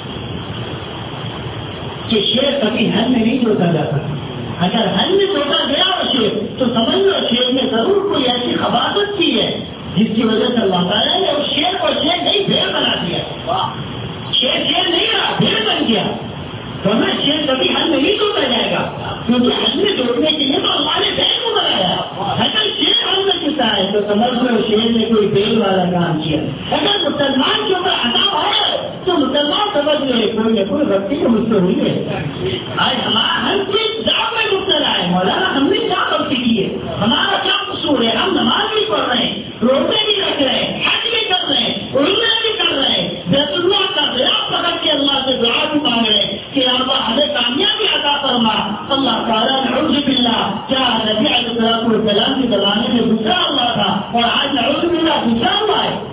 کہ شیر کبھی ہل میں نہیں جوتا جاتا، اگر ہل میں جوتا گیا وہ شیر تو سمجھ لو شیر نے ضرور کوئی ایسی خباثت کی ہے جس کی وجہ سے اللہ تعالیٰ نے اس شیر کو شیر نہیں بھیڑ بنا دیا، شیر شیر نہیں رہا بھیڑ بن گیا، تو میں شیر کبھی ہل میں نہیں جوتا جائے گا، کیونکہ ہل میں جوڑنے کے لیے تو اللہ نے بھیڑ کو بنایا، اگر شیر ہل میں جوتا ہے تو سمجھ لو شیر نے کوئی بھیڑ والا کام کیا، اگر مسلمان کے اوپر عذاب ہے تو مسلمان سمجھ لے کوئی نہ کوئی غلطی تو مجھ سے ہوئی ہے، آج ہمارا ہم کس جاب میں مبتلا ہے، مولانا ہم نے کیا غلطی کی ہے، ہمارا کیا قصور ہے، ہم نماز بھی پڑھ رہے ہیں، روزے بھی رکھ رہے ہیں، حج بھی کر رہے ہیں، عمرہ بھی کر رہے ہیں، بیت اللہ کا غلاف پکڑ کے اللہ سے دعا بھی مانگ رہے ہیں کہ اللہ ہمیں کامیابی عطا فرما، اللہ تعالیٰ نعوذ باللہ کیا نبی علیہ السلام کے زمانے میں دوسرا اللہ تھا اور آج نعوذ باللہ دوسرا ہوا ہے،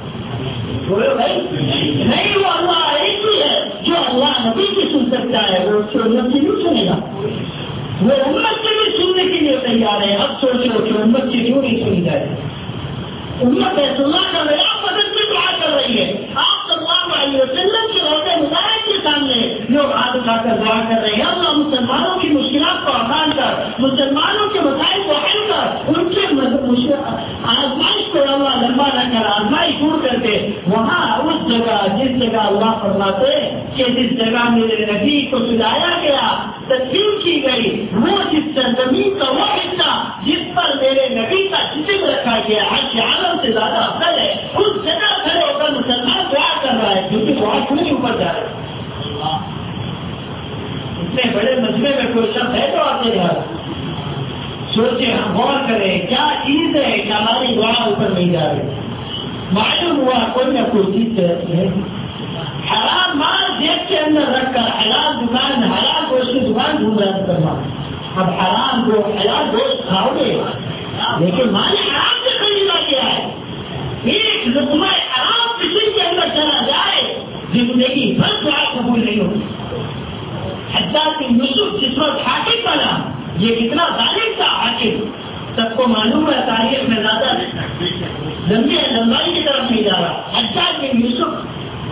نہیں وہ اللہ ایک ہی ہے، جو اللہ نبی کی سن سکتا ہے وہ اس کی امت کی نہیں سنے گا، وہ امت سے بھی سننے کے لیے تیار ہے، اب سوچو کہ امت کی کیوں نہیں سنی جائے، امت بیت اللہ کا غلاف پکڑ کے دعا کر رہی ہے، آپ صلی اللہ علیہ وسلم کے روضے مبارک کے سامنے لوگ ہاتھ اٹھا کر دعا کر رہے ہیں، اللہ مسلمانوں کی مشکلات کو آسان کر، مسلمانوں کے مسائل کو حل کر، ان کے آزمائش کو اللہ لمبا نہ کر، آزمائش دور کر کے وہاں اس جگہ جس جگہ اللہ فرماتے کہ جس جگہ میرے نبی کو سجایا گیا، تدفین کی گئی، وہ جس زمین کا وہ حصہ جس پر میرے نبی کا جسم رکھا گیا حج عالم سے زیادہ افضل ہے، اس جگہ کھڑے ہو کر مسلمان دعا کر رہا ہے، کیونکہ دعا کیوں نہیں اوپر جا رہا، اتنے بڑے مجمع میں کوئی شخص ہے تو آپ نے سوچے، ہم غور کریں کیا چیز ہے کہ ہماری دعا اوپر نہیں جا رہی، معلوم ہوا کوئی نہ کوئی چیز ہے، حرام مال جیب کے اندر رکھ کر حلال دکان حلال گوشت کی دکان ڈھونڈ رہا کرنا، اب حرام کو حلال گوشت کھاؤ گے لیکن مال حرام سے خریدا گیا ہے، ایک لقمہ حرام کسی کے اندر چلا جائے زندگی بھر دعا قبول نہیں ہوتی، حجاج بن یوسف جس وقت حاکم بنا، یہ کتنا ظالم تھا حاکم، سب کو معلوم ہے، تاریخ میں زیادہ لمبی لمبائی کی طرف نہیں جا رہا، حجاج بن یوسف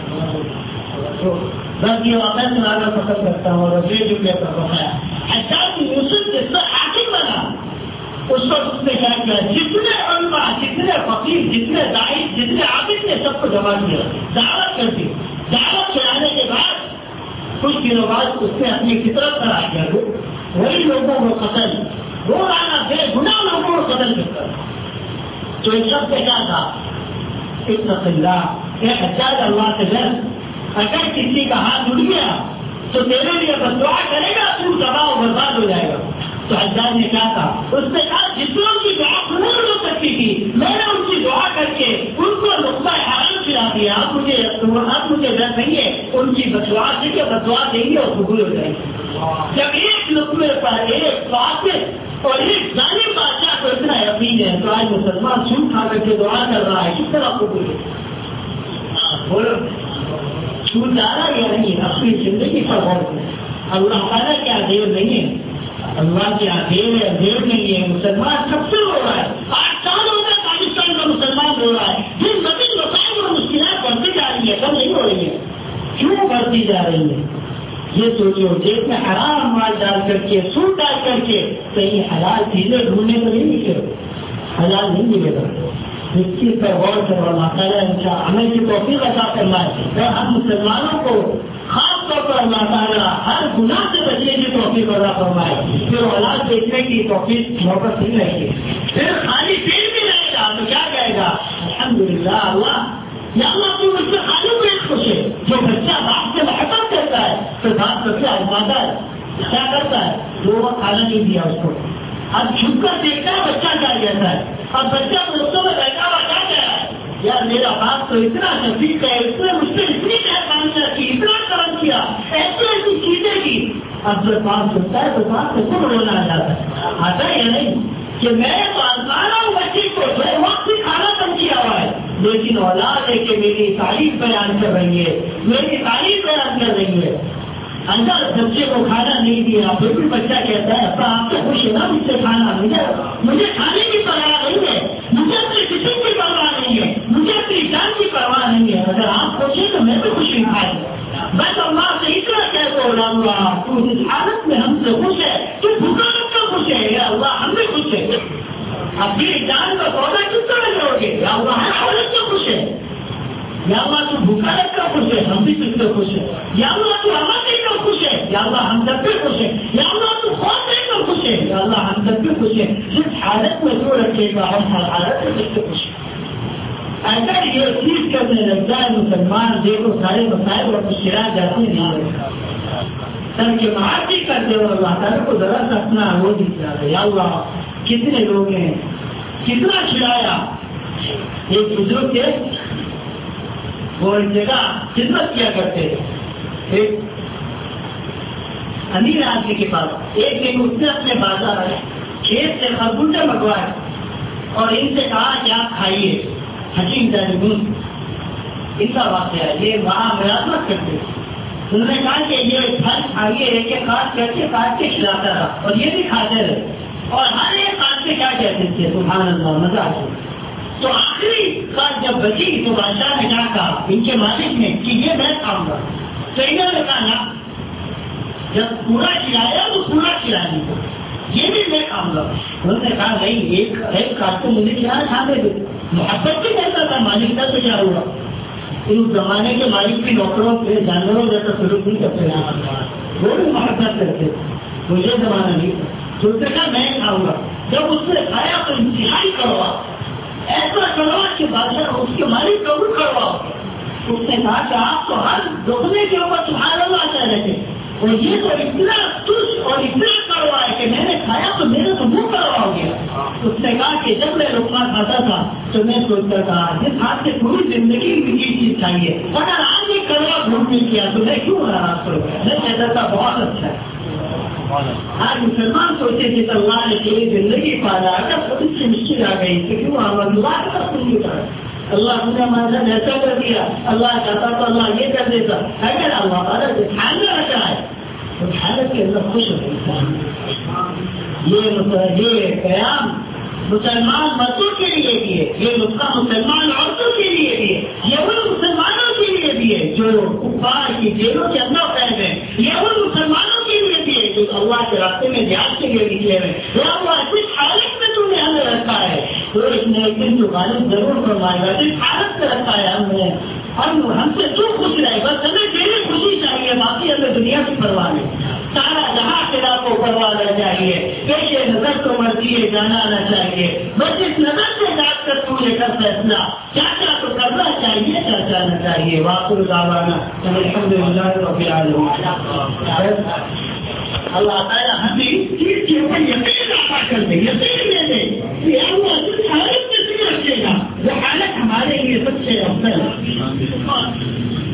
بس یہ واقعہ سنانا پسند کرتا ہوں اور جو کہتا ہوں حجاج بن یوسف جس وقت حاکم بنا، اس وقت اس نے کیا کیا؟ جتنے علماء، جتنے فقیر، جتنے داعی، جتنے عابد نے سب کو جمع کیا، دعوت کر دی. دعوت چلانے کے بعد کچھ دنوں بعد اس نے اپنی فطرت پر آ گیا، وہی لوگوں کو قتل، وہ آنا بے گناہ لوگوں کو قتل کرتا. تو ایک شخص سے کیا تھا؟ اتق اللہ، ایک حجاج اللہ سے ڈر، اگر کسی کا ہاتھ اڑ گیا تو تیرے لیے بس دعا کرے گا، تو تباہ و برباد ہو جائے گا. تو حجاج نے کیا کہا؟ اس نے کہا جتنوں کی دعا قبول ہو سکتی تھی میں نے ان کی دعا کر کے ان کو لقمہ حرام کھلا دیا. اب مجھے اب مجھے ڈر نہیں ہے ان کی بدعا سے کہ بدعا دیں گے اور قبول ہو جائے گی. جب ایک لقمے پر ایک فاسق اور ایک ظالم بادشاہ کو اتنا یقین ہے تو آج مسلمان سن کھا کر کے دعا کر رہا ہے، کس طرح قبول ہے؟ بولو چھوٹ جا رہا ہے یا نہیں؟ اپنی زندگی پر غور کریں. اللہ تعالیٰ کیا دیر نہیں ہے، اللہ کیا دیر ہے، دیر نہیں ہے. مسلمان سب سے ہو رہا ہے. آٹھ سال ہو گئے پاکستان کا مسلمان ہو رہا ہے. جن مزید مسائل اور مشکلات بڑھتی جا رہی ہے، کم نہیں ہو رہی ہے. کیوں بڑھتی جا رہی ہے؟ یہ سوچو، جیب میں حرام مال ڈال کر کے، سود ڈال کر کے کہیں حلال چیزیں ڈھونڈنے کو نہیں نکلے، حلال نہیں ملے گا. اس چیز پر غور کرو. اللہ تعالیٰ ان کا عمل کی توفیق عطا فرمائے اور ہم مسلمانوں کو خاص طور پر اللہ تعالیٰ ہر گناہ سے بچنے کی توفیق عطا فرمائے. پھر اولاد دیکھنے کی توفیق موقع نہیں رہے گی. پھر خالی پیٹ بھی رہے گا تو کیا کہے گا؟ الحمدللہ اللہ، یا اللہ تو اس سے خالی پیٹ خوش ہے. جو بچہ باپ سے محبت کرتا ہے تو باپ سب سے آزماتا ہے، کیا کرتا ہے؟ دو وقت کھانا نہیں دیا اس کو، اب چھپ کر دیکھتا ہے بچہ کیا کہتا ہے. اب بچہ دوستوں میں بیٹھا ہوا کیا کہہ رہا ہے؟ یار میرا باپ تو اتنا شفیق ہے، اس نے مجھ سے اتنی مہربانی کی، اتنا کرم کیا، ایسی ایسی چیزیں کی. اب جب باپ سنتا ہے تو باپ کو خود رونا آ جاتا ہے. آتا ہے یا نہیں کہ میں پالوانا ہوں بچے کو، جو وقت بھی کھانا کم کیا ہوا ہے، لیکن اولاد ہے کہ میری تعریف بیان کر رہی ہے، میری تعریف بیان کر رہی ہے. اندر بچے کو کھانا نہیں دیا پھر بھی بچہ کہتا ہے ابا آپ سے خوش ہے نا مجھ سے کھانا مجھے مجھے کھانے کی پرواہ نہیں ہے، مجھے اپنے جسم کی پرواہ نہیں ہے، مجھے اپنی جان کی پرواہ نہیں ہے. اگر آپ خوش ہیں تو میں بھی خوشی کھائیں. بس اللہ سے اتنا کہہ تو اللہ تو اس حالت میں ہم سے خوش ہے، تو بھوکا رکھ کر خوش ہے. یا اللہ ہم بھی خوش ہے. اپنی جان کا پودا کس طرح کرو گے؟ یا اللہ ہر حالت سے خوش ہے. یا اللہ تو بھوکا رکھ کر خوش ہے، ہم بھی تجھ سے خوش ہے. یا اللہ تو ہوا دے کر خوش ہے، یا اللہ ہم سب بھی خوش ہے. یا اللہ تو خوف دے کر خوش ہے، یا اللہ ہم سب بھی خوش ہے. جس حالت میں جو رکھے گا ہم ہر حالت میں تجھ سے خوش ہیں. اگر یہ چیز کرنے لگ جائے مسلمان دیکھو سارے مسائل اور مشکلات جاتے نہیں سر کے معافی کر دے اور اللہ تعالیٰ کو ذرا سا اپنا وہ دکھا دے. یا اللہ کتنے لوگ ہیں، کتنا کھلایا. ایک بزرگ کے وہ ایک جگہ خدمت کیا کرتے تھے ایک امیر آدمی کے پاس. ایک دن اس نے اپنے بازار کھیت سے خربوزے منگوائے اور ان سے کہا کہ آپ کھائیے. حکیم جانبون ان کا واقعہ ہے، یہ وہاں ملازمت کرتے تھے. انہوں نے کہا کہ یہ پھل کھائیے، ایک ایک کاٹ کر کے کاٹ کے کھلاتا رہا اور یہ بھی کھاتے رہے اور ہر ایک کاٹ کے کیا کہتے تھے سبحان اللہ مزہ آتا. تو آخری بات جب بچی تو بادشاہ نے کہا کہا ان کے مالک نے کہ یہ میں کھاؤں گا. تو انہوں نے کہا نا جب پورا کھلایا تو پورا کھلانے کو، یہ بھی میں کھاؤں گا. انہوں نے کہا نہیں ایک ایک کاٹ کو مجھے کھلانا کھانے دے. محبت بھی کہتا تھا مالک کا تو کیا ہوا. اس زمانے کے مالک بھی نوکروں کے جانوروں جیسا سلوک نہیں کرتے ہیں، وہ بھی محبت کرتے. وہ یہ زمانہ نہیں تھا. تو اس نے کہا میں کھاؤں گا. جب اس نے کھایا تو انتہائی کروا، ایسا کروا کہ بادشاہ اس کے مالک کو بھی کروا. اس نے کہا کہ آپ تو ہر دکھنے کے اوپر سبحان اللہ کہہ رہے تھے اور یہ تو اتنا تش اور اتنا کروا ہے کہ میں نے کھایا تو میرے تو منہ کروا ہو گیا. اس نے کہا کہ جب میں لقمہ کھاتا تھا تو میں سوچتا تھا جس ہاتھ سے پوری زندگی میں یہ چیز چاہیے، اگر آج یہ کروا بھوک نہیں کیا تو میں کیوں ناراض کروں. میں کہتا تھا بہت اچھا ہے. آج مسلمان سوچے کہ اللہ نے پوری زندگی پالا، اگر تھوڑی سی مشکل آ گئی تو کیوں اللہ کا سن کر اللہ نے ہمارا ایسا کر دیا، اللہ چاہتا تو اللہ یہ کر دیتا. اگر اللہ تعالیٰ دھیان میں رکھا ہے تو حالت کے اندر خوش ہوتا ہے. یہ قیام مسلمان مردوں کے لیے بھی ہے، یہ نسخہ مسلمان عورتوں کے لیے بھی ہے، یہ وہ مسلمانوں کے لیے بھی ہے جو کفار کی جیلوں کے اندر قید ہیں، یہ وہ مسلمانوں کے لیے بھی ہے جو اللہ کے راستے میں جہاد کے لیے نکلے ہیں. اللہ جس حالت میں تم نے رکھا ہے تو ایک نہ ایک دن جو غالب ضرور فرمائے گا. جس حالت سے رکھا ہے ہم نے, ہم ہم سے جو خوش رہے, بس ہمیں تیری خوشی چاہیے, باقی ہمیں دنیا کی پرواہ نہیں. سارا جہاں خدا کو پرواہ رہ چاہیے, پیش نظر تو مرضی ہے جانا آنا چاہیے, بس اس نظر سے جاگ کر تو لے کر فیصلہ کیا کیا تو کرنا چاہیے, کیا جانا چاہیے. واقع دعوانا الحمدللہ رب العالمین. اللہ تعالیٰ ہمیں اس چیز کے اوپر یقین عطا کر دے, یقین دے دے کہ اللہ جس حالت میں بھی رکھے گا وہ حالت ہمارے لیے سب سے افضل ہے.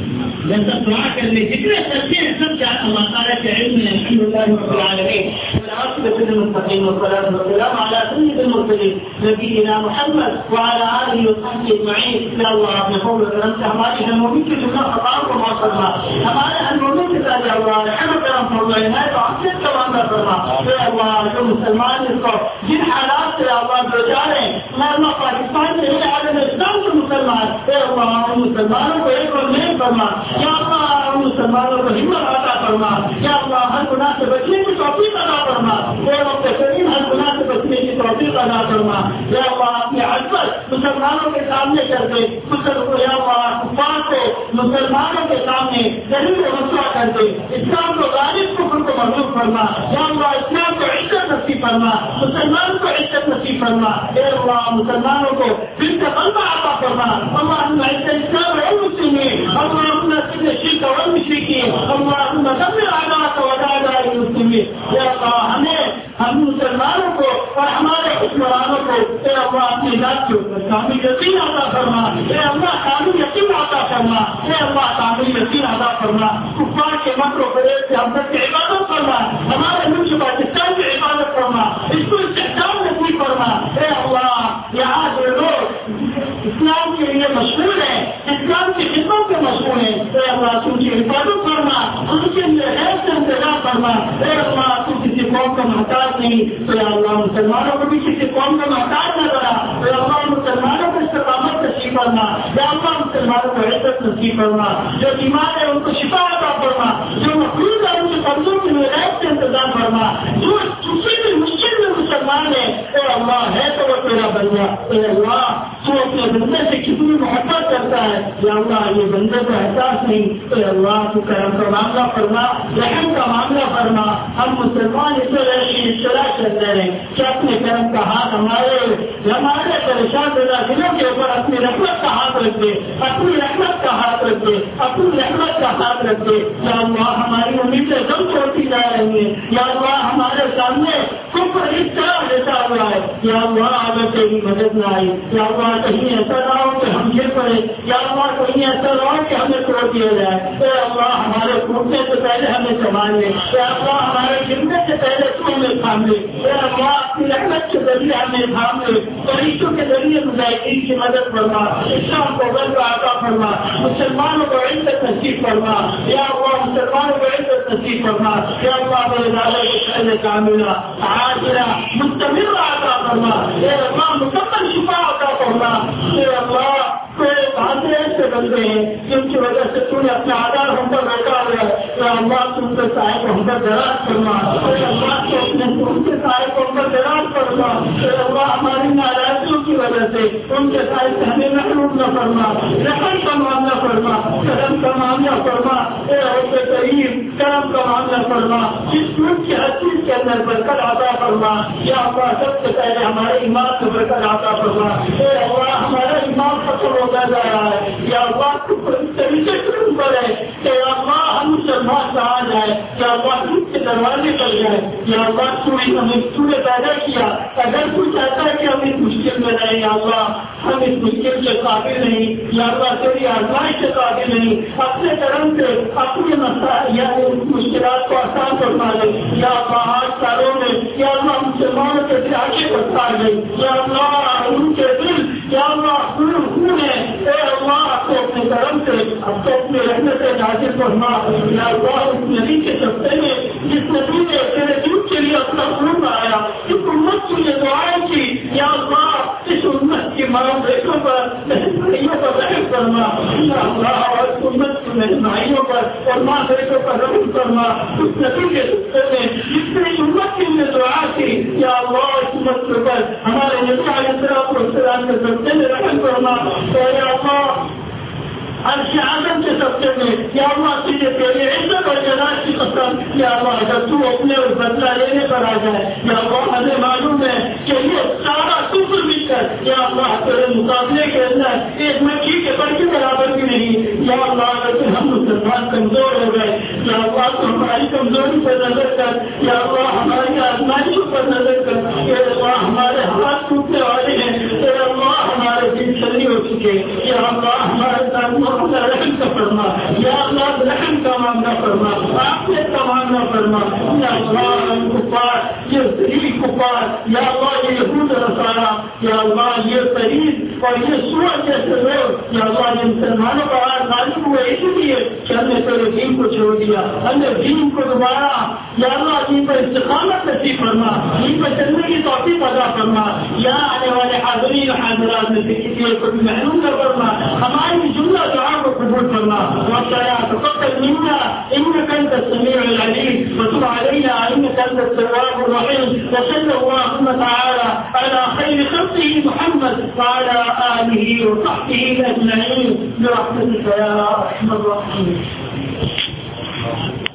جیسا دعا کرنے جتنے سچے ہیں سب جان اللہ تعالیٰ کے علم میں. الحمدللہ رب العالمین والعاقبۃ للمتقین والصلاة والسلام على سيد المرسلين نبينا محمد وعلى آله وصحبه اجمعین. یا اللہ اپنے فضل و کرم سے ہماری ہمومی کی جملہ خطاؤں کو معاف فرما, ہمارے ہمومی کے ساتھ یا اللہ رحم کرم فرما, عنایت و عافیت کا معاملہ فرما. اے اللہ جو مسلمان اس کو جن حالات سے اللہ جو جا رہے ہیں, اللہ پاکستان میں ایک عالم اسلام کے مسلمان, اے اللہ ان مسلمانوں کو ایک اور نیک فرما. یا اللہ ان مسلمانوں کو ہمت عطا فرما. یا اللہ ہر گناہ سے بچنے کی توفیق عطا فرما. اے رب کریم ہر گناہ سے بچنے کی توفیق عطا فرما. یا اللہ اپنے عظمت مسلمانوں کے سامنے کر دے, یا اللہ کفار کو مسلمانوں کے سامنے ذلیل و رسوا کر دے. اسلام کو غالب کفر کو مغلوب فرما. یا اللہ اسلام کو عزت نصیب فرما, مسلمان کو عزت نصیب فرما. اے اللہ مسلمانوں کو دل کا غلبہ عطا فرما. اللهم اعز الاسلام والمسلمين, اللهم نصر الشرك والمشركين, اللهم دمر اعداءك واعداء المسلمين. یا اللہ ہمیں ہم مسلمانوں کو اور ہمارے حکمرانوں کو اے اللہ اپنی ذات کے اوپر کامل یقین عطا فرما. اے اللہ کامل یقین عطا فرما. اے اللہ کامل یقین عطا فرما. کفار کے مکر و فریب سے ہم سب کی عبادت فرما. ہمارے ملک پاکستان کی عبادت فرما, اس کو استحکام نصیب فرما. اے اللہ یہاں جو لوگ اسلام کے لیے مشغول ہیں, اسلام کی خدمت میں مشغول ہیں, اے اللہ تم کی حفاظت فرما, ان کے لیے غیر سے انتظام فرما. اے اللہ تم کسی قوم کا محتاج نہیں, اے اللہ مسلمانوں کو بھی کسی قوم کا محتاج نہ بنا. اے اللہ مسلمانوں کو استقامت نصیب فرما. یا اللہ مسلمانوں کو عزت نصیب فرما. جو بیمار ہے ان کو شفا عطا فرما. جو مقروض ہے ان کے قرضوں کے لیے غیر سے انتظام فرما. جو کسی بھی مشکل میں مسلمان ہے, اے اللہ ہے تو وہ تیرا بندہ. اے اللہ تو اپنے بندے سے کتنی محبت کرتا ہے. یا اللہ یہ بندے کو احساس نہیں. اے اللہ تو کرم کا معاملہ فرما, رحم کا معاملہ فرما. ہم مسلمان اس طرح چل رہے ہیں کہ اپنے کرم کا ہاتھ ہمارے ہمارے پریشان زدہ دلوں کے اوپر اپنی رحمت کا ہاتھ رکھ دے, اپنی رحمت کا ہاتھ رکھ دے, اپنی رحمت کا ہاتھ رکھ دے. یا اللہ ہماری امیدیں دم چھوڑتی جا رہی ہیں. یا اللہ ہمارے سامنے کفر اس طرح لیتا ہوا ہے. یا اللہ اگر تیری مدد نہ آئی, یا اللہ کہیں ایسا نہ ہو کہ ہم گر پڑے, یا اللہ کہیں ایسا نہ ہو کہ ہمیں توڑ دیا جائے. اے اللہ ہمارے ٹوٹنے سے پہلے ہمیں سنبھال لے. اے اللہ ہمارے گرنے سے پہلے تو ہمیں تھام لے. اے اللہ اپنی رحمت کے ذریعے ہمیں تھام لے. فرشتوں کے ذریعے مجاہدین کی مدد فرما. اسلام کو غلبہ عطا فرما. مسلمانوں کو عزت نصیب فرما. یا اللہ مسلمانوں کو عزت نصیب فرما. یا اللہ بے کاملہ عاجلہ مستمرہ عطا فرما. اے اللہ مکمل شفا عطا فرما. اے اللہ کوئی باتیں ایسے بن گئے ہیں جن کی وجہ سے تم نے اپنا آدھار ہم پر روکا ہوا ہے. اے اللہ تم کے سائے کو ہم پر دراز فرما. اے اللہ تو اپنے تم کے سائے کو ہم پر دراز فرما. اے اللہ ہماری ناراضیوں کی وجہ سے ان کے سائے سے ہمیں محروم نہ فرما. رحم کا معاملہ فرما, کرم کا معاملہ فرما. اے رب کریم کرم کا معاملہ فرما. جس ملک کی ہر چیز کے اندر برکت عطا فرما. یا اللہ سب سے پہلے ہمارے ایمان سے برکت عطا فرما. اے اللہ ہمارا ایمان ختم ہوتا جا رہا ہے. یا اللہ اس طریقے سے اوپر ہے کہ یا اللہ ہم مسلمان کہاں جائے. یا اللہ تم کے دروازے پر جائے. یا اللہ تو ہمیں تو نے پیدا کیا, اگر تو چاہتا ہے کہ ہم اس مشکل میں رہیں, یا اللہ ہم اس مشکل کے قابل نہیں. یا اللہ تیری آزمائش کے قابل نہیں. اپنے کرم سے اپنے مسائل یا مشکلات کو آسان کرنا دے. یا اللہ آٹھ سالوں میں یا اللہ مسلمانوں کے دل آگے بڑھتا گئی. یا اللہ ان کے دل یا اللہ خون خون ہے. اے اللہ آپ کو اپنے کرم سے اب تو اپنے رحمت سے نازل فرما. یا اللہ اس نبی کے سستے میں جس نبی نے تیرے دودھ کے لیے اپنا خون بہایا, اس امت کی یہ دعائیں کی. یا اللہ اس امت کی ماں بیٹوں پر مہنگائیوں پر رحم فرما. یا اللہ اور اس امت کی مہنگائیوں پر اور ماں بیٹوں پر رحم فرما. اس نبی کے سستے میں جس نے امت کی یہ دعا کی, یا اللہ اس امت کے اوپر ہمارے نبی علیہ پاکستان کے سبتے میں رحم فرما. اے اللہ عرش اعظم کے سبتے میں یا اللہ تجھے تیرے عزت اور جلال کی قسم یا اللہ اگر تو اپنے اور بدلہ لینے پر آ جائے یا اللہ ہمیں معلوم ہے کہ یہ سارا کفر مل کر یا اللہ تیرے مقابلے کے اندر ایک مکھی کے پر کے برابر بھی نہیں. یا اللہ اگر ہم مسلمان کمزور ہو گئے یا اللہ تو ہماری کمزوری پر نظر کر یا اللہ ہماری آزمائشوں پر نظر کر. اے اللہ ہمارے ہاتھ ٹوٹنے والے ہیں. اے اللہ ہمارے دل چھلنی ہو چکے. یا اللہ ہمارے ساتھ رحم کا فرما. یا اللہ رحم کا معاملہ فرما. آپ نے کا معاملہ فرما. یا اللہ کفار یہ ذلیل کفار یا اللہ یہ یہود نصارا یا اللہ یہ فریض اور یہ سور جیسے لوگ یا اللہ یہ مسلمانوں کا ہاتھ غالب ہوئے اس لیے کہ ہم نے تیرے دین کو چھوڑ دیا. ہم نے دین کو دوبارہ یا اللہ دین پر استقامت نصیب فرما. دین پر چلنے کی توفیق عطا فرما. یا آنے والے حاضرین و حاضرات میں سے کسی کو بھی محروم کر فرما. ہماری جملہ دعا کو قبول فرما. ربنا تقبل منا انك انت السميع العليم وتب علينا انك انت التواب الرحيم. وصلى اللهم تعالى على خير خلقه محمد وعلى اله وصحبه اجمعين برحمتك يا ارحم الراحمين.